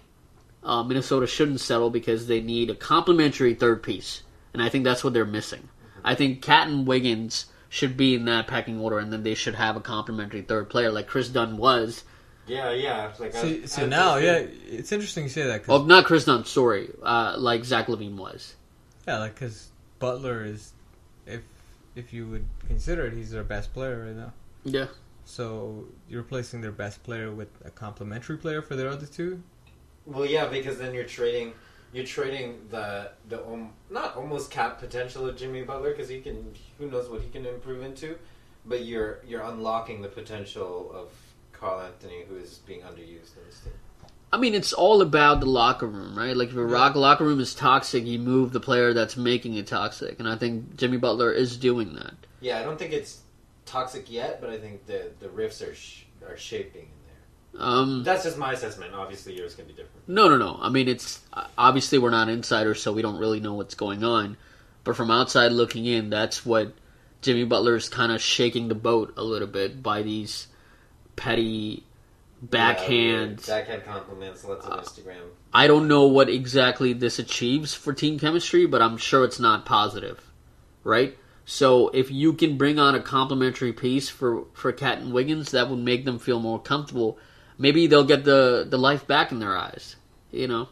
Uh, Minnesota shouldn't settle because they need a complementary third piece, and I think that's what they're missing. I think Cat and Wiggins should be in that pecking order, and then they should have a complementary third player like Chris Dunn was. Yeah, yeah. Like See, I, so I now, just yeah, think- it's interesting you say that. Well, Cause, not Chris Dunn, sorry, uh, like Zach LaVine was. yeah, like because Butler is, if if you would consider it, he's their best player right now. Yeah. So you're replacing their best player with a complementary player for their other two. Well, yeah, because then you're trading, you're trading the the um, not almost cap potential of Jimmy Butler because he can, who knows what he can improve into, but you're you're unlocking the potential of Carl Anthony, who is being underused in this team. I mean, it's all about the locker room, right? Like, if your rock locker room is toxic, you move the player that's making it toxic. And I think Jimmy Butler is doing that. Yeah, I don't think it's toxic yet, but I think the the rifts are sh- are shaping in there. Um, That's just my assessment. Obviously, yours can be different. no, no, no. I mean, it's obviously we're not insiders, so we don't really know what's going on. But from outside looking in, that's what Jimmy Butler is kind of shaking the boat a little bit by these petty backhand. Yeah, backhand compliments. Lots of Instagram. I don't know what exactly this achieves for team chemistry, but I'm sure it's not positive, right? So if you can bring on a complementary piece for, for Cat and Wiggins, that would make them feel more comfortable. Maybe they'll get the, the life back in their eyes, you know?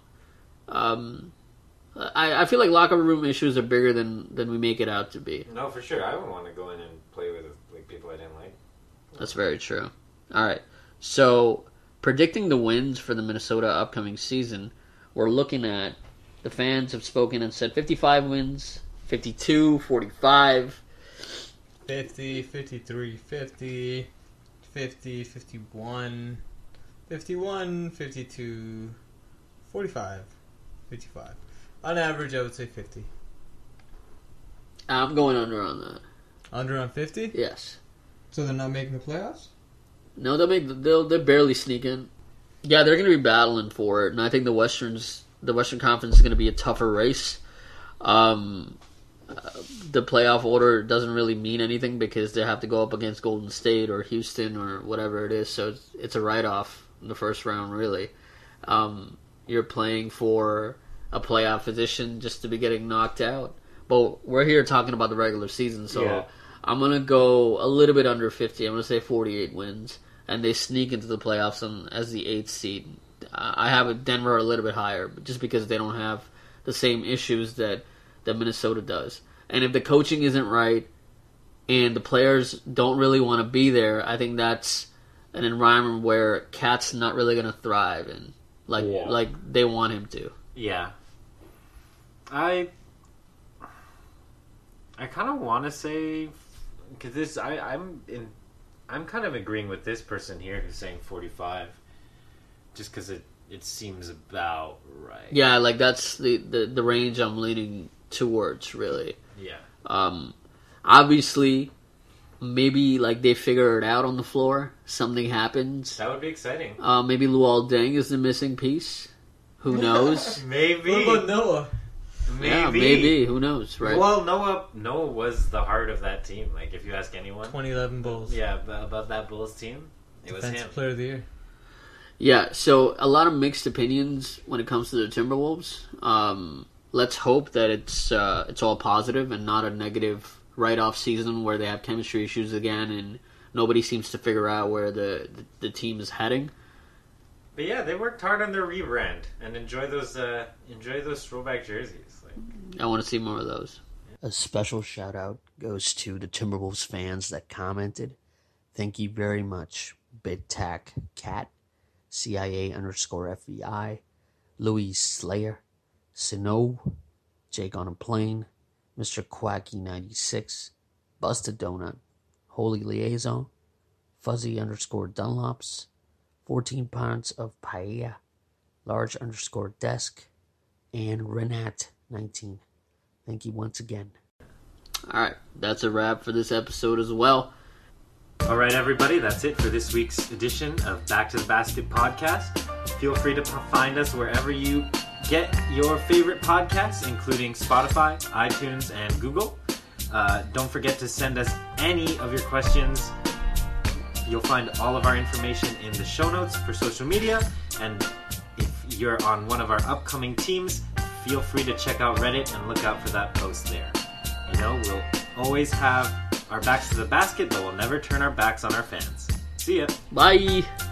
Um, I, I feel like locker room issues are bigger than, than we make it out to be. No, for sure. I wouldn't want to go in and play with like people I didn't like. That's very true. All right. So, predicting the wins for the Minnesota upcoming season, we're looking at, the fans have spoken and said fifty-five wins, fifty-two, forty-five. fifty, fifty-three, fifty, fifty, fifty-one, fifty-one, fifty-two, forty-five, fifty-five. On average, I would say fifty. I'm going under on that. Under on fifty? Yes. So they're not making the playoffs? No, they'll make they'll they'll barely sneak in. Yeah, they're going to be battling for it, and I think the Westerns the Western Conference is going to be a tougher race. Um, uh, the playoff order doesn't really mean anything because they have to go up against Golden State or Houston or whatever it is. So it's, it's a write-off in the first round, really. Um, you're playing for a playoff position just to be getting knocked out. But we're here talking about the regular season, so Yeah. I'm going to go a little bit under fifty. I'm going to say forty-eight wins, and they sneak into the playoffs on, as the eighth seed. I have Denver a little bit higher, but just because they don't have the same issues that, that Minnesota does. And if the coaching isn't right and the players don't really want to be there, I think that's an environment where Cat's not really going to thrive in, like Yeah. like they want him to. Yeah. I I kind of want to say because this I I'm in I'm kind of agreeing with this person here who's saying forty-five, just because it it seems about right. Yeah, like that's the, the, the range I'm leaning towards, really. Yeah. Um, obviously, maybe like they figure it out on the floor. Something happens. That would be exciting. Uh, maybe Luol Deng is the missing piece. Who knows? Maybe. What about Noah? Maybe. Yeah, maybe. Who knows, right? Well, Noah Noah was the heart of that team. Like, if you ask anyone, twenty eleven Bulls. yeah, about, about that Bulls team, it was Defensive him. Player of the Year. Yeah, so a lot of mixed opinions when it comes to the Timberwolves. Um, let's hope that it's uh, it's all positive and not a negative write-off season where they have chemistry issues again and nobody seems to figure out where the, the, the team is heading. But yeah, they worked hard on their rebrand and enjoy those uh, enjoy those throwback jerseys. Like, I want to see more of those. A special shout out goes to the Timberwolves fans that commented. Thank you very much. Big Tac Cat, C I A underscore F B I, Louis Slayer, Sino, Jake on a Plane, Mister Quacky ninety-six, Busted Donut, Holy Liaison, Fuzzy underscore Dunlops, fourteen pounds of paella, large underscore desk, and Renat nineteen. Thank you once again. All right, that's a wrap for this episode as well. all right, everybody, that's it for this week's edition of Back to the Basket podcast. Feel free to p- find us wherever you get your favorite podcasts, including Spotify, iTunes, and Google. Uh, don't forget to send us any of your questions. You'll find all of our information in the show notes for social media. And if you're on one of our upcoming teams, feel free to check out Reddit and look out for that post there. You know, we'll always have our backs to the basket, but we'll never turn our backs on our fans. See ya. Bye.